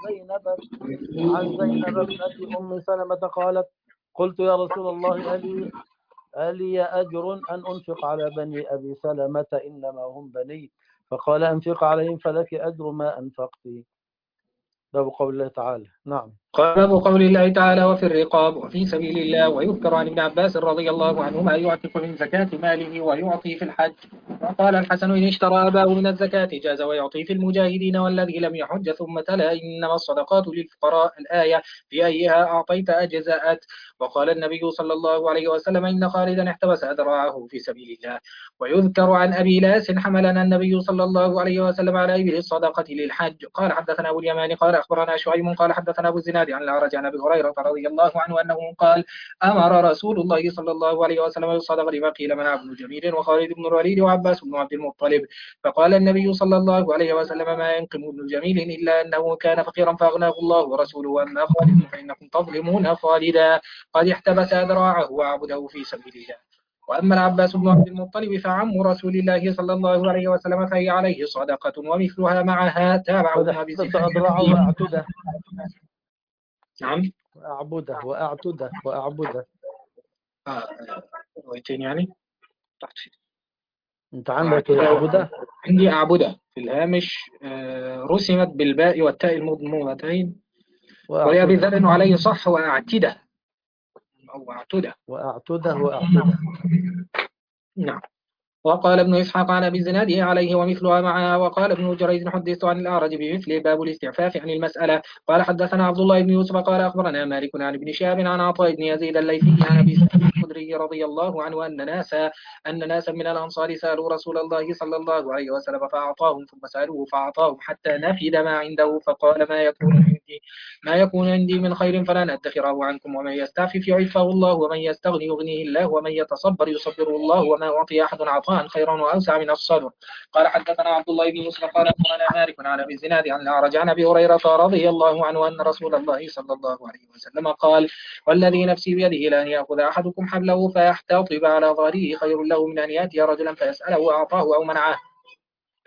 زينب ابنة أم سلمة قالت قلت يا رسول الله ألي أجر أن أنفق على بني أبي سلمة إنما هم بني؟ فقال أنفق عليهم فلك أجر ما أنفقت. باب قول الله تعالى. نعم. قال باب قول الله تعالى وفي الرقاب وفي سبيل الله. ويذكر عن ابن عباس رضي الله عنهما يعتق من زكاة ماله ويعطي في الحج. وقال الحسن إن اشترى أباه من الزكاة جاز ويعطي في المجاهدين والذي لم يحج. ثم تلا إنما الصدقات للفقراء الآية في أيها أعطيت أجزاءت. وقال النبي صلى الله عليه وسلم إن خالدا احتبس أذرعه في سبيل الله. ويذكر عن أبي لاس حملنا النبي صلى الله عليه وسلم على إبل الصدقة للحج. قال حدثنا أبو اليمان قال أخبرنا شعيب قال حدثنا أبو الزناد عن الأعرج عن أبي هريرة رضي الله عنه أنه قال أمر رسول الله صلى الله عليه وسلم بالصدقة فقيل منع ابن جميل وخالد بن الوليد وعباس بن عبد المطلب. فقال النبي صلى الله عليه وسلم ما ينقم ابن جميل إلا أنه كان فقيرا فأغناه الله ورسوله. وأما خالد فإنكم تظلمون خالدا قد احتبس أذراعه وعبده في سبيل الله. وأما العباس بن عبد المطلب فعم رسول الله صلى الله عليه وسلم فهي عليه صدقة ومثلها معها. تابعه ابن وأعتده. نعم. وأعبده. روايتين يعني. أنت عندك أعبده؟ عندي أعبده في الهامش رسمت بالباء والتاء المضمومتين. ولأبي ذر عليه صح وأعتده أو أعتده. نعم. وقال ابن إسحاق عن أبي الزناد عليه ومثلها معها. وقال ابن جريج حدثت عن الأعرج بمثل باب الاستعفاف عن المسألة. قال حدثنا عبد الله بن يوسف قال أخبرنا مالك عن ابن شهاب عن عطاء بن يزيد الليثي عن أبي سعيد الخدري رضي الله عنه أن ناسا من الأنصار سألوا رسول الله صلى الله عليه وسلم فأعطاهم ثم سألوه فأعطاهم حتى نفد ما عنده. فقال ما يكون عندي من خير فلن أدخره عنكم. ومن يستعفف يعفه الله ومن يستغني يغنيه الله ومن يتصبر يصبره الله وما أعطي أحد عطاء خيرا وأوسع من الصدر. قال حدثنا عبد الله بن يوسف قال أخبرنا مالك عن أبي الزناد عن الأعرج عن أبي هريرة رضي الله عنه أن رسول الله صلى الله عليه وسلم قال والذي نفسي بيده لأن يأخذ أحدكم حبله فيحتطب على ظهره خير له من أن يأتي رجلا فيسأله أعطاه أو منعه.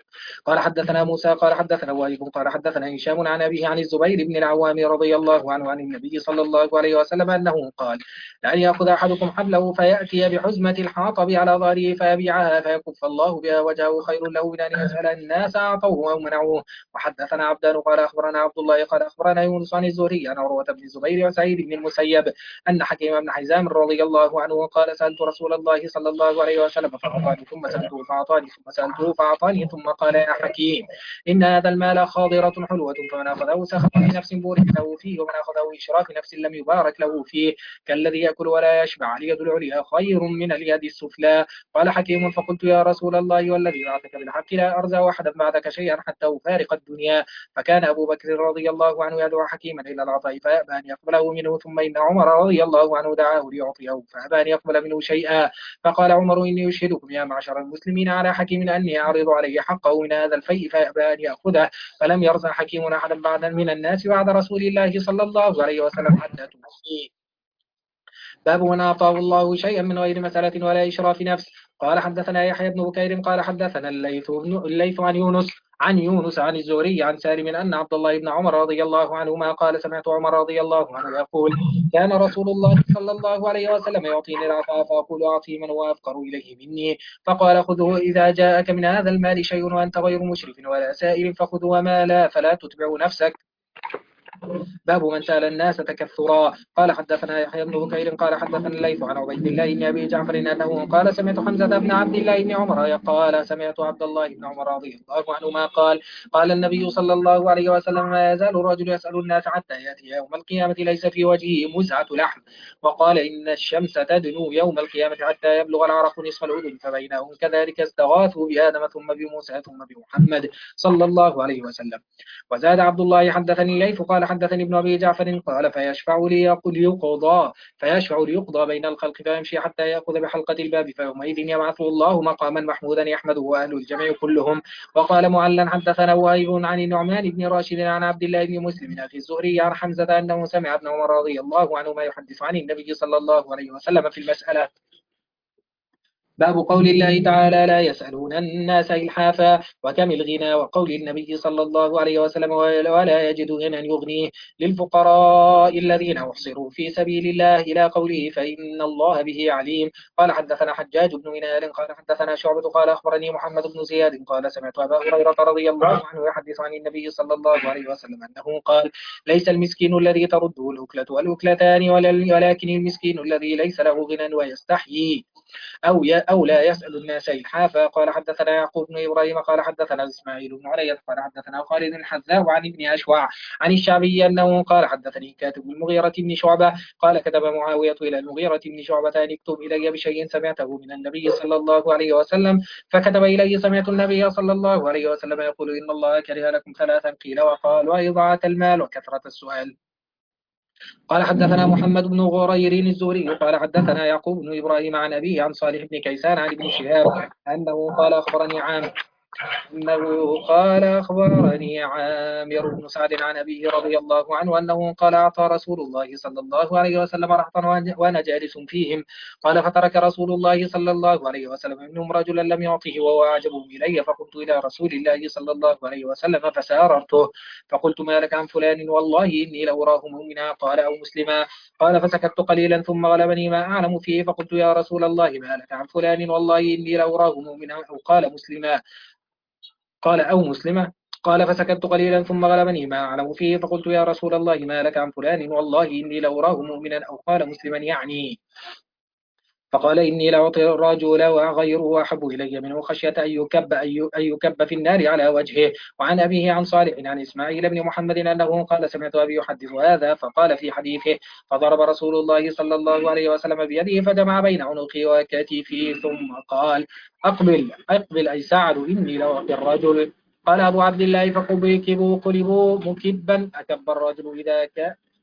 قال حدثنا موسى قال حدثنا وائل قال حدثنا هشام عن أبيه عن الزبير بن العوام رضي الله عنه عن النبي صلى الله عليه وسلم أنه قال: لأن يأخذ أحدكم حبله فيأتي بحزمة الحاطب على ظهره فيبيعها فيكف الله بها وجهه خير له من أن يسأل الناس أعطوه أو منعوه. وحدثنا عبدان قال أخبرنا عبد الله قال أخبرنا يونس عن الزهري عن عروة بن الزبير وسعيد بن المسيب أن حكيم بن حزام رضي الله عنه قال: سألت رسول الله صلى الله عليه وسلم فأعطاني ثم سألته فأعطاني ثم سألته فأعطاني ثم قال: يا حكيم إن هذا المال خاضرة حلوة فمن أخذه سخط لنفس بورك له فيه ومن أخذه إشراف نفس لم يبارك له فيه كالذي يأكل ولا يشبع. اليد العليا خير من اليد السفلى. قال حكيم: فقلت يا رسول الله والذي بعثك بالحق لا أرزق أحدا بعدك شيئا حتى أفارق الدنيا. فكان أبو بكر رضي الله عنه يدعو حكيما إلى العطاء فأبى أن يقبله منه، ثم إن عمر رضي الله عنه دعاه ليعطيه فأبى أن يقبل منه شيئا. فقال عمر: إني أشهدكم يا معشر المسلمين على حكيم أني أعرض عليه حقه من هذا الفيء فأبى أن يأخذه. فلم يرزق حكيم أحدا بعد من الناس بعد رسول الله صلى الله عليه وسلم حتى توفي. باب من أعطاه الله شيئا من غير مسألة ولا إشراف نفس. قال حدثنا يحيى بن بكير قال حدثنا الليث عن يونس عن الزهري عن سالم أن عبد الله بن عمر رضي الله عنهما قال: سمعت عمر رضي الله عنه يقول: كان رسول الله صلى الله عليه وسلم يعطيني العطاء فأقول: أعطي من هو أفقر إليه مني، فقال: خذه إذا جاءك من هذا المال شيء وأنت غير مشرف ولا سائل فخذه، وما لا فلا تتبع نفسك. باب من سأل الناس تكثرا. قال حدثنا يحيى بن بكير قال حدثنا الليث عن عبيد الله بن أبي جعفر أنه قال: سمعت حمزة بن عبد الله بن عمر قال: سمعت عبد الله بن عمر رضي الله عنهما قال: قال النبي صلى الله عليه وسلم: ما يزال الرجل يسأل الناس حتى يأتي يوم القيامة ليس في وجهه مزعة لحم. وقال: إن الشمس تدنو يوم القيامة حتى يبلغ العرق نصف الأذن، فبينهم كذلك استغاثوا بآدم ثم بموسى ثم بمحمد صلى الله عليه وسلم. وزاد عبد الله حدثني الليث قال حدثني ابن أبي جعفر قال: فيشفع ليقضى بين الخلق فيمشي حتى يأخذ بحلقة الباب فيومئذ يبعثه الله مقاما محمودا يحمده أهل الجمع كلهم. وقال معلا حدثنا وهيب عن النعمان بن راشد عن عبد الله بن مسلم أخي الزهري عن حمزة أنه سمع ابن عمر رضي الله عنهما يحدث عن النبي صلى الله عليه وسلم في المسألة. باب قول الله تعالى: لا يسألون الناس إلحافا، وكم الغنى. وقول النبي صلى الله عليه وسلم: ولا يجد غنى يغنيه، للفقراء الذين أحصروا في سبيل الله، إلى قوله: فإن الله به عليم. قال حدثنا حجاج بن منال قال حدثنا شعبة قال أخبرني محمد بن زياد قال: سمعت أبا هريرة رضي الله عنه يحدث عن النبي صلى الله عليه وسلم أنه قال: ليس المسكين الذي ترده الأكلة والأكلتان، ولكن المسكين الذي ليس له غنى ويستحيي أو لا يسأل الناس إلحافا. قال حدثنا يعقوب بن إبراهيم قال حدثنا إسماعيل بن علية قال حدثنا خالد الحذاء عن ابن أشوع عن الشعبي أنه قال: حدثني كاتب المغيرة بن شعبة قال: كتب معاوية إلى المغيرة بن شعبة أن اكتب إلي بشيء سمعته من النبي صلى الله عليه وسلم، فكتب إلي: سمعت النبي صلى الله عليه وسلم يقول: إن الله كره لكم ثلاثا قيل وقال: وإضاعة المال وكثرة السؤال. قال حدثنا محمد بن غرير الزهري قال حدثنا يعقوب بن إبراهيم عن أبيه عن صالح بن كيسان عن ابن شهاب أنه قال: أخبرني عامر بن سعد عن أبيه رضي الله عنه أنه قال: أعطى رسول الله صلى الله عليه وسلم رهطا وأنا جالس فيهم. قال: فترك رسول الله صلى الله عليه وسلم منهم رجلا لم يعطه وهو أعجبهم إلي، فقلت إلى رسول الله صلى الله عليه وسلم فساررته فقلت: ما لك عن فلان؟ والله إني لأراه مؤمنا قال: أو مسلما. قال: فسكت قليلا ثم غلبني ما أعلم فيه فقلت: يا رسول الله ما لك عن فلان؟ والله إني لأراه مؤمنا أو قال مسلما قال: أو مسلمة. قال: فسكت قليلا ثم غلبني ما أعلم فيه فقلت: يا رسول الله ما لك عن فلان؟ والله إني لأراه مؤمنا أو قال مسلما يعني. فقال: إني لأعطي الرجل وغيره أحب إلي منه خشية أن يكب في النار على وجهه. وعن أبيه عن صالح عن إسماعيل بن محمد أنه قال: سمعت أبي يحدث هذا فقال في حديثه: فضرب رسول الله صلى الله عليه وسلم بيده فجمع بين عنقي وكتفي ثم قال: أقبل أي سعد إني لأعطي الرجل. قال أبو عبد الله: فقلبوا مكبا. أكب الرجل إذا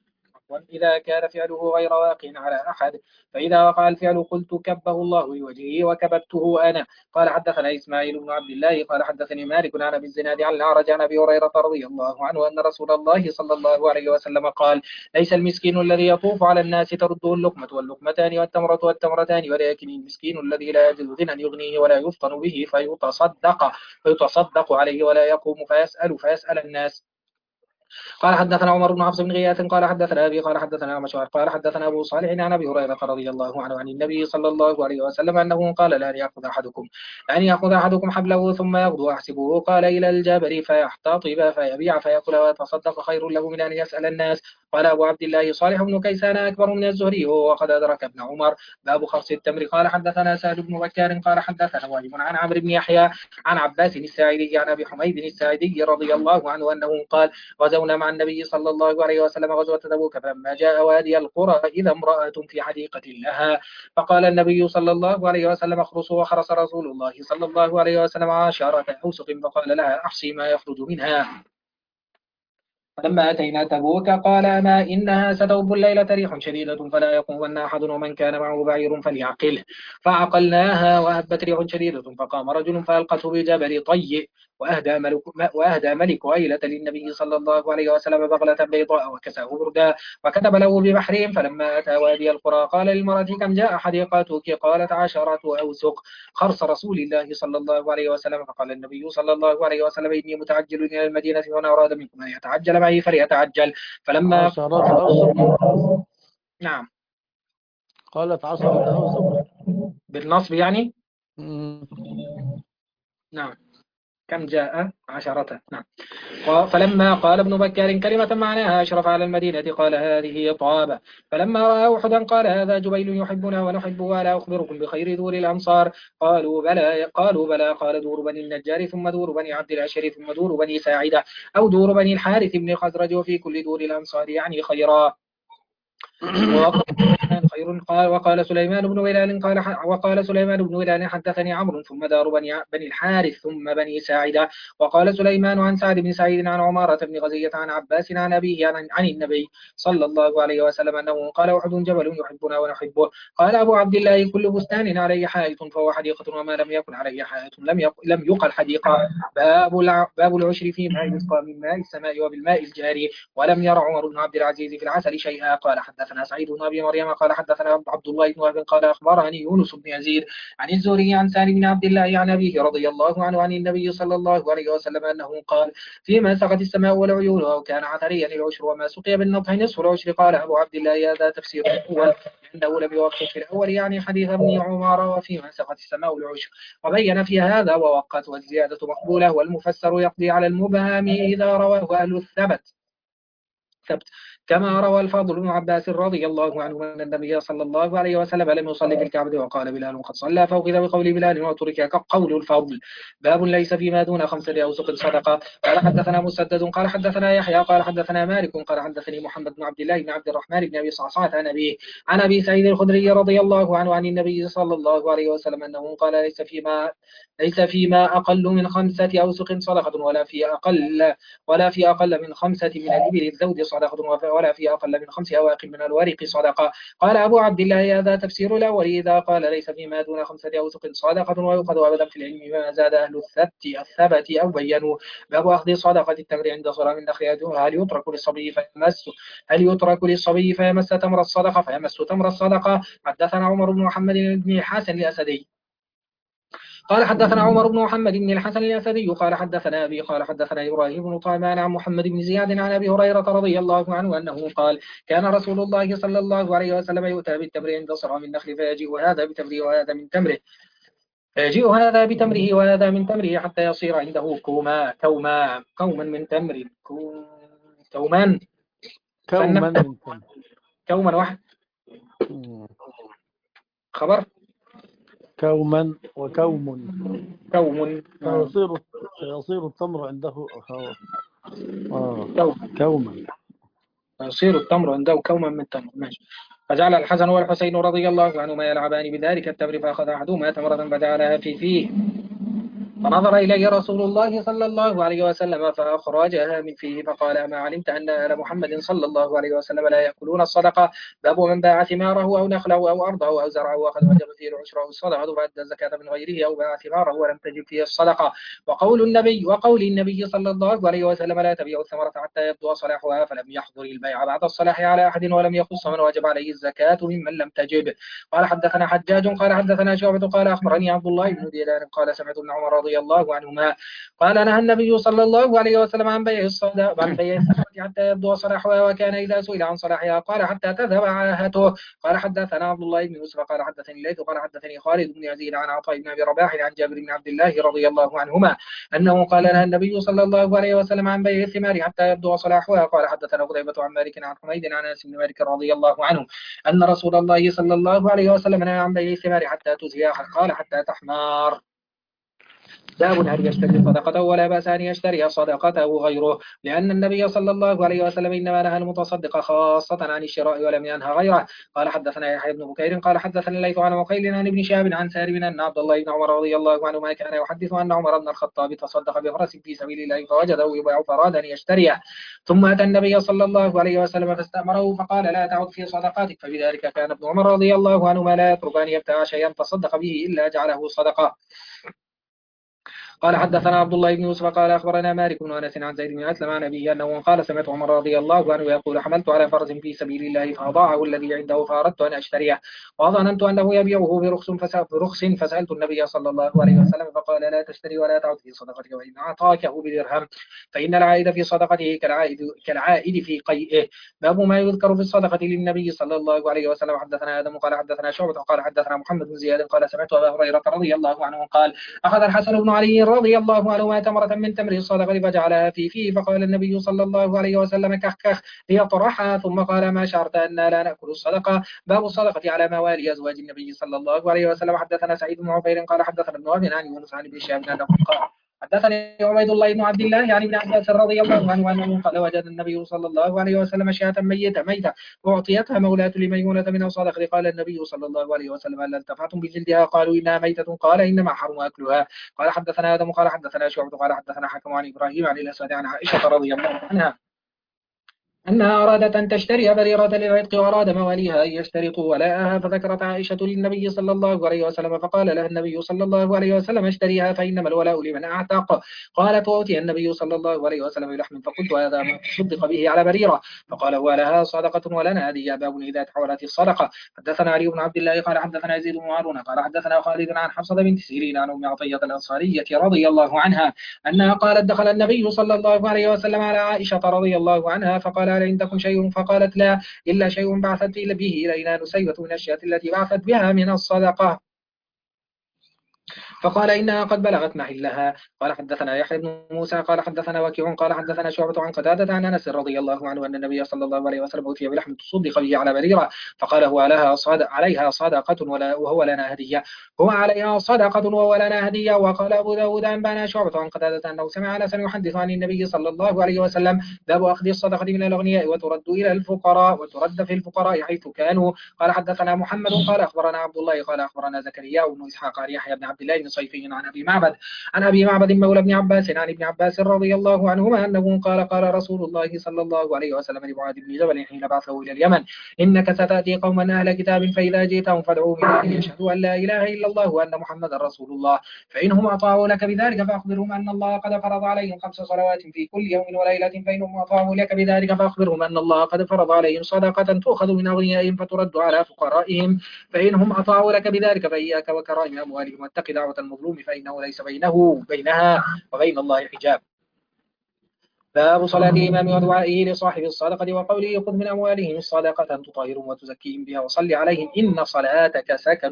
إذا كان فعله غير واقع على أحد، فإذا وقع الفعل قلت كبه الله لوجهه وكببته أنا. قال حدثنا إسماعيل بن عبد الله قال حدثني مالك عن أبي الزناد عن الأعرج عن أبي هريرة رضي الله عنه أن رسول الله صلى الله عليه وسلم قال: ليس المسكين الذي يطوف على الناس ترده اللقمة واللقمتان والتمرة والتمرتان، ولكن المسكين الذي لا يجد غنى يغنيه ولا يفطن به فيتصدق عليه ولا يقوم فيسأل الناس. قال حدثنا عمر بن حفص بن غياث قال حدثنا أبي قال حدثنا مشعر قال حدثنا أبو صالح عن أبي هريرة رضي الله عنه عن النبي صلى الله عليه وسلم أنه قال: لأن يأخذ أحدكم حبله ثم يغدو أحسبه قال إلى الجبل فيحتطب فيبيع فيأكل ويتصدق خير له من أن يسأل الناس. قال أبو عبد الله صالح بن كيسان أكبر من الزهري وقد أدرك ابن عمر. باب خرص التمر. قال حدثنا سعد بن بكار قال حدثنا وهب عن عمرو بن يحيى عن عباس الساعدي عن أبي حميد الساعدي رضي الله عنه أنه قال: غزونا مع النبي صلى الله عليه وسلم غزوة تبوك، فلما جاء وادي القرى إذا امرأة في حديقة لها، فقال النبي صلى الله عليه وسلم: اخرصوا. وخرس رسول الله صلى الله عليه وسلم 10 أوسق فقال لها: أحصي ما يخرج منها. فلما أتينا تبوك قال: أما إنها ستوب الليلة ريح شديدة فلا يقومن أحد ومن كان معه بعير فليعقله. فعقلناها وهبت ريح شديدة فقام رجل فألقته بجبل طي، وأهدى ملك أيلة للنبي صلى الله عليه وسلم بغلة بيضاء وكساه بردا وكتب له ببحرهم. فلما أتى وادي القرى قال للمرأة: كم جاء حديقتك؟ قالت: 10 أوسق. خرص رسول الله صلى الله عليه وسلم. فقال النبي صلى الله عليه وسلم: إني متعجل إلى المدينة ومن أراد منكم أن يتعجل معي فليتعجل. فلما 10 أوسق. نعم. قالت 10 أوسق بالنصب يعني. نعم. كم جاء 10. نعم. فلما قال ابن بكار كلمة معناها أشرف على المدينة قال: هذه طابة. فلما رأى أحدا قال: هذا جبيل يحبنا ونحبه ولا أخبركم بخير دور الأنصار؟ قالوا بلى. قال: دور بني النجار ثم دور بني عبد العشر ثم دور بني ساعدة أو دور بني الحارث بن خزرج، وفي كل دور الأنصار يعني خيرا. خير. وقال سليمان بن بلال حدثني عمرو ثم دار بني الحارث ثم بني ساعدة. وقال سليمان عن سعد بن سعيد عن عمارة بن غزية عن عباس عن أبيه عن النبي صلى الله عليه وسلم أنه قال: أحد جبل يحبنا ونحبه. قال أبو عبد الله: كل بستان عليه حائط فهو حديقة، وما لم يكن عليه حائط لم يقل حديقة. باب العشر فيما يسقى من ماء السماء وبالماء الجاري. ولم ير عمر بن عبد العزيز في العسل شيئا. قال حدثنا سعيد بن أبي مريم قال حدثنا عبد الله بن وهب قال أخبرني يونس بن يزيد عن الزهري عن سالم بن عبد الله عن أبيه رضي الله عنه عن النبي صلى الله عليه وسلم أنه قال: فيما سقت السماء والعيون أو كان عثريا العشر، وما سقي بالنضح نصف العشر. قال أبو عبد الله: هذا تفسير الأول لأنه لم يوقف في الأول يعني حديث ابن عمر وفيما سقت السماء العشر، وبين في هذا ووقت، والزيادة مقبولة، والمفسر يقضي على المبهم إذا رواه أهل الثبت كما روى الفضل بن عباس رضي الله عنه أن النبي صلى الله عليه وسلم لم يصلي في الكعبة وقال بلال: قد صلى، فأخذ بقول بلال وترك قول الفضل. باب ليس فيما دون 5 أوسق صدقة. قال حدثنا مسدد قال حدثنا يحيى قال حدثنا مالك قال حدثني محمد بن عبد الله بن عبد الرحمن بن أبي صعصعة عن أبي سعيد الخدري رضي الله عنه عن النبي صلى الله عليه وسلم أنه قال: ليس فيما أقل من 5 أوسق صدقة، ولا في أقل من 5 من الإبل الزود صدقة، ولا في أقل من 5 أواق من الورق صدقة. قال أبو عبد الله: هذا تفسير الأول إذا قال ليس فيما دون 5 أوسق صدقة. ويؤخذ أبدا في العلم ما زاد أهل الثبت أو بينوا. باب أخذ صدقة التمر عند صرام النخل. هل يترك للصبي فيمس تمر الصدقة تمر الصدقة. حدثنا عمر بن محمد بن الحسن الأسدي قال حدثنا عمر بن محمد بن الحسن الأسدي قال حدثنا أبي قال حدثنا إبراهيم بن طعمان عن محمد بن زياد عن أبي هريرة رضي الله عنه أنه قال: كان رسول الله صلى الله عليه وسلم يؤتى بالتمر عند صرام النخل فيجيء هذا بتمره وهذا من تمره وهذا من تمره حتى يصير عنده كوما من تمر. كوما واحد خبر كوما وكوم فيصير التمر عنده كوما يصير التمر عنده كوما من تمر. ماشي. فجعل الحسن والحسين رضي الله عنهما يلعبان بذلك التمر، فأخذ أحدهما تمرة فجعلها في فيه فنظر إلي رسول الله صلى الله عليه وسلم فأخرجها من فيه فقال ما علمت أن آل محمد صلى الله عليه وسلم لا يأكلون الصدقة. باب من باع ثماره أو نخله أو أرضه أو زرعه وقد وجب فيه العشر أو الصدقة فأدى الزكاة من غيره أو باع ثماره ولم تجب فيه الصدقة. وقول النبي صلى الله عليه وسلم لا تبيع الثمرة حتى يبدو صلاحها فلم يحضر البيع بعد الصلاح على أحد ولم يخص من وجب عليه الزكاة ممن لم تجب. قال حدثنا حجاج قال حدثنا شعبة قال أخبرني عبد الله بن دينار قال سمعت ابن عمر رضي الله عنهما قال نهى النبي صلى الله عليه وسلم عن بيع الصدقة حتى يبدو صلاحها وكان إذا سئل عن صلاحها قال حتى تذهب عاهته. قال حدثنا عبد الله بن يوسف قال حدثني الليث قال حدثني خالد بن يزيد عن عطاء بن أبي رباح عن جابر بن عبد الله رضي الله عنهما أنه قال نهى النبي صلى الله عليه وسلم عن بيع الثمار حتى يبدو صلاحها. قال حدثنا قتيبة عن مالك عن حميد عن أنس بن مالك رضي الله عنه أن رسول الله صلى الله عليه وسلم نهى عن بيع الثمار حتى تزهي قال حتى تحمار. باب هل يشتري صدقته ولا بأس أن يشتري صدقته غيره لأن النبي صلى الله عليه وسلم إنما نهى المتصدق خاصة عن الشراء ولم ينهى غيره. قال حدثنا يحيى بن بكير قال حدثنا الليث عن عقيل عن ابن شهاب عن سالم أن عبد الله بن عمر رضي الله عنهما كان يحدث أن عمر بن الخطاب تصدق بفرس في سبيل الله فوجده يباع فراد أن يشتريه ثم أتى النبي صلى الله عليه وسلم فاستأمره فقال لا تعد في صدقاتك فبذلك كان ابن عمر رضي الله عنهما لا يترك أن يبتاع شيئا تصدق به إلا جعله صدقة. قال حدثنا عبد الله بن يوسف قال أخبرنا مالك بن أنس عن زيد بن أسلم عن أبيه أنه قال سمعت عمر رضي الله عنه يقول حملت على فرس في سبيل الله فأضاعه الذي عنده فأردت أن أشتريه وظننت أنه يبيعه برخص فسألت النبي صلى الله عليه وسلم فقال لا تشتري ولا تعد في صدقتك وإن أعطاكه بدرهم فإن العائد في صدقته كالعائد في قيئه. باب ما يذكر في الصدقة للنبي صلى الله عليه وسلم. حدثنا آدم قال حدثنا شعبة قال حدثنا محمد بن زياد قال سمعت أبا هريرة رضي الله عنه قال أخذ الحسن بن علي رضي الله عنهما تمرة من تمر الصدقة فجعلها في فيه فقال النبي صلى الله عليه وسلم كخ ليطرحها ثم قال ما شعرت أن لا نأكل الصدقة. باب الصدقة على موالي أزواج النبي صلى الله عليه وسلم. حدثنا سعيد بن عفير قال حدثنا ابن وهب عن يونس عن ابن شهاب قال حدثني عبيد الله بن عبد الله يعني ابن عباس رضي الله عنه أنه قال وجد النبي صلى الله عليه وسلم شاة ميتة أعطيتها مولاة لميمونة من الصدقة. قال النبي صلى الله عليه وسلم هل التفتم بجلدها قالوا إنها ميتة قال إنما حرم أكلها. قال حدثنا آدم قال حدثنا شعبة قال حدثنا حكم عن إبراهيم عن الأسود عن عائشة رضي الله عنها أنها أرادت أن تشتري بريرة للعتق وأراد مواليها أن يشترطوا ولاءها فذكرت عائشة للنبي صلى الله عليه وسلم فقال لها النبي صلى الله عليه وسلم اشتريها فإنما الولاء لمن أعتق. قالت وأوتي النبي صلى الله عليه وسلم بلحم فقلت هذا ما صدق به على بريرة فقال ولها صدقة ولنا هدية. باب إذا تحولت الصدقة. حدثنا علي بن عبد الله قال حدثنا يزيد بن هارون قال حدثنا خالد عن حفصة بنت سيرين عن أم عطية الأنصارية رضي الله عنها أنها قالت دخل النبي صلى الله عليه وسلم على عائشة رضي الله عنها فقال هل عندكم شيء فقالت لا إلا شيء بعثت به إلينا نسيبة من الأشياء التي بعثت بها من الصدقة فقال إنها قد بلغت محلها. قال حدثنا يحيى بن موسى قال حدثنا وكيع قال حدثنا شعبة عن قتادة عن أنس رضي الله عنه أن النبي صلى الله عليه وسلم أوتي بلحم تصدق به على بريرة فقال هو عليها صدقة وهو لنا هدية. هو عليها صدقة وهو لنا هدية. وقال أبو داود أنبانا شعبة عن قتادة أنه سمع أنس يحدث عن النبي صلى الله عليه وسلم باب أخذ الصدقة من الأغنياء وترد إلى الفقراء وترد في الفقراء حيث كانوا. قال حدثنا محمد قال أخبرنا عبد الله قال أخبرنا زكريا بن إسحاق عن يحيى بن عبد الله بن صيفي عن أبي معبد مولى ابن عباس عن ابن عباس رضي الله عنهما أنه قال رسول الله صلى الله عليه وسلم لمعاذ بن جبل حين بعثه إلى اليمن إنك ستأتي قوما أهل كتاب فإذا جئتهم فادعوا من أن يشهدوا أن لا إله إلا الله وأن محمدا رسول الله فإنهم أطاعوا لك بذلك فأخبرهم أن الله قد فرض عليهم 5 صلوات في كل يوم وليلة فإنهم أطاعوا لك بذلك فأخبرهم أن الله قد فرض عليهم صدقة تؤخذ من أغنيائهم فترد على فقرائهم فإنهم أطاعوا لك بذلك فإياك وكرائم أموالهم واتق دعوة المظلوم فإنه ليس بينها وبين الله حجاب. باب صلاة الإمام ودعائه لصاحب الصدقة وقوله خذ من أموالهم الصدقة تطهرهم وتزكيهم بها وصل عليهم إن صلاتك سكن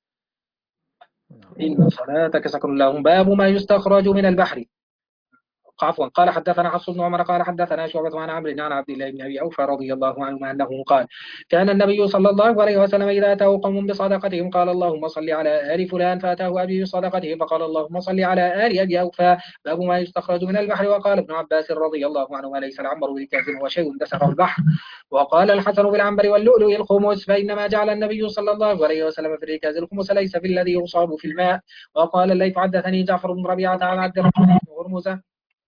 لهم. باب ما يستخرج من البحر. عفوا قال حدثنا حفص بن عمر قال حدثنا شعبة عن عمرو عن عبد الله بن أبي أوفى رضي الله عنه أنه قال كان النبي صلى الله عليه وسلم إذا أتاه قوم بصدقتهم قال اللهم صل على آل فلان، فأتاه أبي بصدقته فقال اللهم صل على آل أبي أوفى. باب ما يستخرج من البحر. وقال ابن عباس رضي الله عنهما ليس العنبر بكاز وشيء دسر البحر. وقال الحسن بالعنبر واللؤلؤ الخمس، فإنما جعل النبي صلى الله عليه وسلم في الركاز الخمس ليس في الذي يصاب في الماء. وقال الليث حدثني جعفر بن ربيعة عن عبد الرحمن بن هرمزة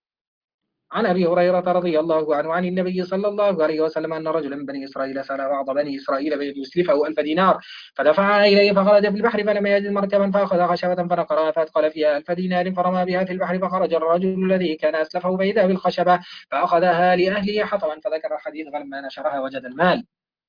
عن أبي هريرة رضي الله عنه عن النبي صلى الله عليه وسلم أن رجلا من بني إسرائيل سأل بعض بني إسرائيل بأن يسلفه 1000 دينار، فدفعها إليه فخرج في البحر فلم يجد مركبا، فأخذ خشبة فنقرها فأثقل فيها 1000 دينار فرمى بها في البحر، فخرج الرجل الذي كان أسلفه فإذا بالخشبة فأخذها لأهله حطبا، فذكر الحديث فلما نشرها وجد المال.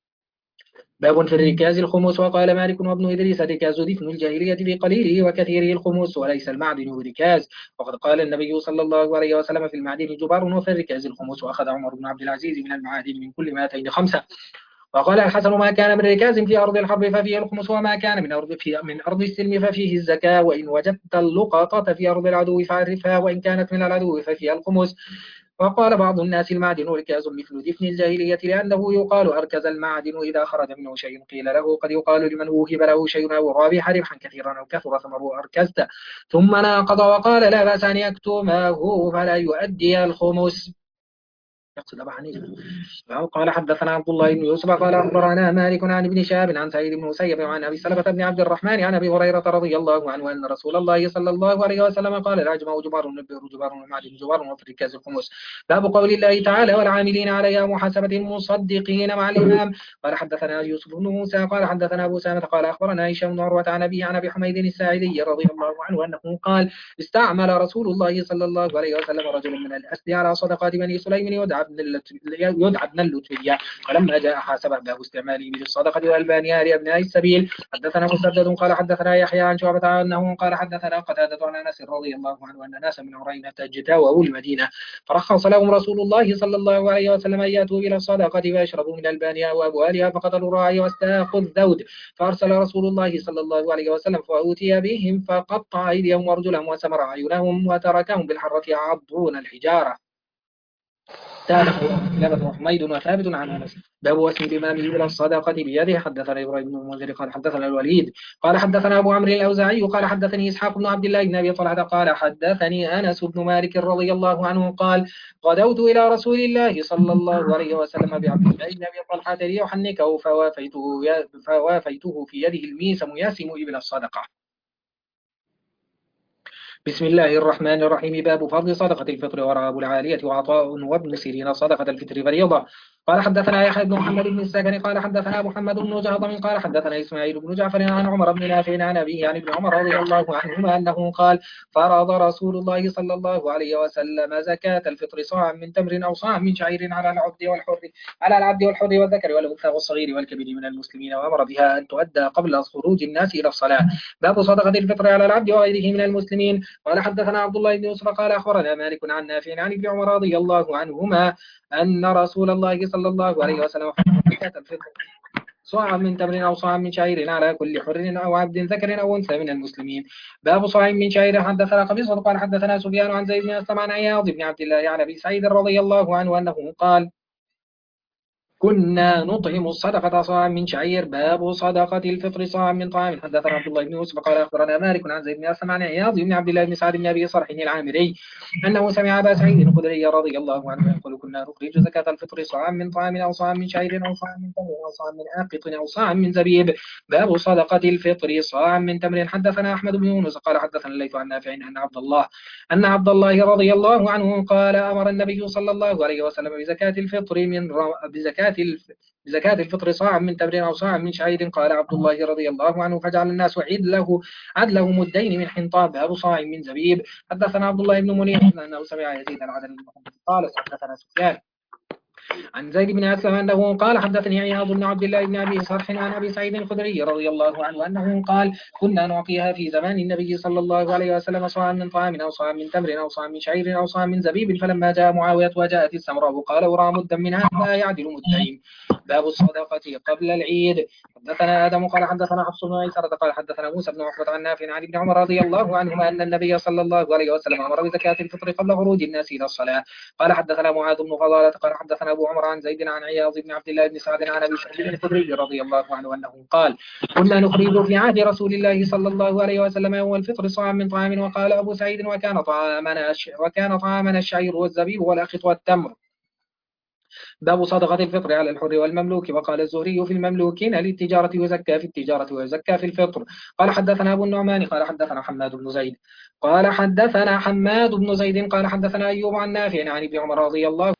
باب في الركاز الخمس. وقال مالك وابن إدريس الركاز دفن الجاهلية بقليله وكثيره الخمس، وليس المعدن بركاز. وقد قال النبي صلى الله عليه وسلم في المعدن جبار وفي الركاز الخمس. وأخذ عمر بن عبد العزيز من المعادن من كل 200 5. وقال الحسن ما كان من ركاز في أرض الحرب ففيه الخمس، وما كان من أرض السلم ففيه الزكاة، وإن وجدت اللقطة في أرض العدو فعرفها، وإن كانت من العدو ففيها الخمس. وقال بعض الناس المعدن ركاز مثل دفن الجاهلية، لأنه يقال أركز المعدن إذا خرج منه شيء. قيل له قد يقال لمن وهب له شيء أو رابح ربحا كثيرا أو كثر ثمره أركزت، ثم ناقض وقال لا بأس أن يكتمه فلا يؤدي الخمس. يقصد أبا حنيفة. قال حدثنا عبد الله بن يوسف قال أخبرنا مالك عن ابن شهاب عن سعيد بن مسيب وعن أبي سلمة بن عبد الرحمن عن أبي هريرة رضي الله عنه أن رسول الله صلى الله عليه وسلم قال العجم جبار والنبير جبار والمعدن جبار وفي الركاز الخمس. باب قول الله تعالى والعاملين عليها محاسبة المصدقين مع الإمام. قال حدثنا يوسف بن موسى قال حدثنا أبو سامة قال أخبرنا هشام بن عروة عن أبي حميد الساعدي رضي الله عنه أنه قال استعمل رسول الله صلى الله عليه وسلم رجلا من الأسد على صدقات بني سليم يدعى ابن اللتبية، فلما جاء حاسبه باب استعماله بالصدقة والبانية لأبناء السبيل. حدثنا مسدد قال حدثنا يحيى عن شعبة أنه قال حدثنا قتادة عن أنس رضي الله عنه أن ناسا من عرينة اجتاووا المدينة، فرخص لهم رسول الله صلى الله عليه وسلم أن يأتوا إلى الصدقة فيشربوا من البانية وأبوالها، فقتلوا الراعي واستاقوا الذود، فأرسل رسول الله صلى الله عليه وسلم فأوتي بهم فقطع أيديهم وأرجلهم وسمر أعينهم وتركهم بالحرة يعضون الحجارة. كلابة وحميد وثابت عن أنس. باب وسم الإمام إلى الصدقة بيده. حدثنا إبراهيم بن المنذر قال حدثنا الوليد قال حدثنا أبو عمرو الأوزاعي قال حدثني إسحاق بن عبد الله بن أبي طلحة قال حدثني أنس بن مالك رضي الله عنه قال غدوت إلى رسول الله صلى الله عليه وسلم بعبد الله بن أبي طلحة ليحنكه فوافيته في يده الميسم يسم إبل الصدقة. بسم الله الرحمن الرحيم. باب فضل صدقة الفطر ورغب العالية وعطاء وابن سيرين صدقة الفطر فريضة. قال حدثنا يحيى بن محمد بن السكن قال حدثنا محمد بن جهضم قال حدثنا إسماعيل بن جعفر عن عمر بن نافع عن أبيه عن ابن عمر رضي الله عنهما أنه قال فرض رسول الله صلى الله عليه وسلم زكاة الفطر صاعا من تمر أو صاعا من شعير على العبد والحر والذكر والأنثى والصغير والكبير من المسلمين، وأمر بها أن تؤدى قبل خروج الناس إلى الصلاة. باب صدقة الفطر على العبد وغيره من المسلمين. قال حدثنا عبد الله بن يوسف قال أخبرنا مالك عن نافع عن ابن عمر رضي الله عنهما أن رسول الله صلى الله عليه وسلم زكاة الفطر صاعا من تمر أو صاعا من شعير على كل حر أو عبد ذكر أو أنثى من المسلمين. باب صاع من شعير. حدثنا قبيصة قال حدثنا سفيان عن زيد بن أسلم عن عياض بن عبد الله عن أبي سعيد رضي الله عنه أنه قال كنا نطعم الصدقة صاعا من شعير. باب صدقة الفطر صاعا من طعام. حدثنا عبد الله بن يوسف قال أخبرنا مالك عن زيد بن أسلم عن عياض بن عبد الله بن سعد بن أبي صرح العامري أنه سمع أبا سعيد الخدري رضي الله عنه يقول كنا نخرج زكاة الفطر صاعا من طعام أو صاعا من شعير أو صاعا من تمر أو صاعا من آقط أو صاعا من زبيب. باب صدقة الفطر صاعا من تمر. حدثنا أحمد بن يونس قال حدثنا الليث عن نافع أن عبد الله رضي الله عنه قال أمر النبي صلى الله عليه وسلم بزكاة الفطر صاع من تمر أو صاع من شعير. قال عبد الله رضي الله عنه فجعل الناس عدله مدين من حنطاب. باب صاع من زبيب. حدثنا عبد الله بن منير أنه سمع يزيد العدل قال حدثنا سفيان عن زيد بن أسلم أنه قال حدثني عياض بن عبد الله بن أبي صرح عن أبي سعيد الخدري رضي الله عنه أنه قال كنا نعطيها في زمان النبي صلى الله عليه وسلم صاعا من طعام أو صاعا من تمر أو صاعا من شعير أو صاعا من زبيب، فلما جاء معاوية وجاءت السمراء قال أرى مدا من هذا يعدل مدين. باب الصدقة قبل العيد. حدثنا آدم قال حدثنا حفص بن ميسرة قال حدثنا موسى بن عقبة عن نافع عن ابن عمر رضي الله عنهما أن النبي صلى الله عليه وسلم أمر بزكاة الفطر قبل خروج الناس إلى الصلاة. قال حدثنا معاذ بن فضالة قال حدثنا أبو عمر عن زيد عن عياض بن عبد الله بن سعد عن أبي سعيد الخدري رضي الله عنه أنه قال كنا نخرج في عهد رسول الله صلى الله عليه وسلم يوم الفطر صاعا من طعام. وقال أبو سعيد وكان طعامنا الشعير والزبيب والأخط والتمر. باب صدقة الفطر على الحر والمملوك. وقال الزهري في المملوكين للتجارة يزكى في التجارة ويزكى في الفطر. قال حدثنا أبو النعمان قال حدثنا حماد بن زيد قال حدثنا أيوب عن نافع عن ابن عمر رضي الله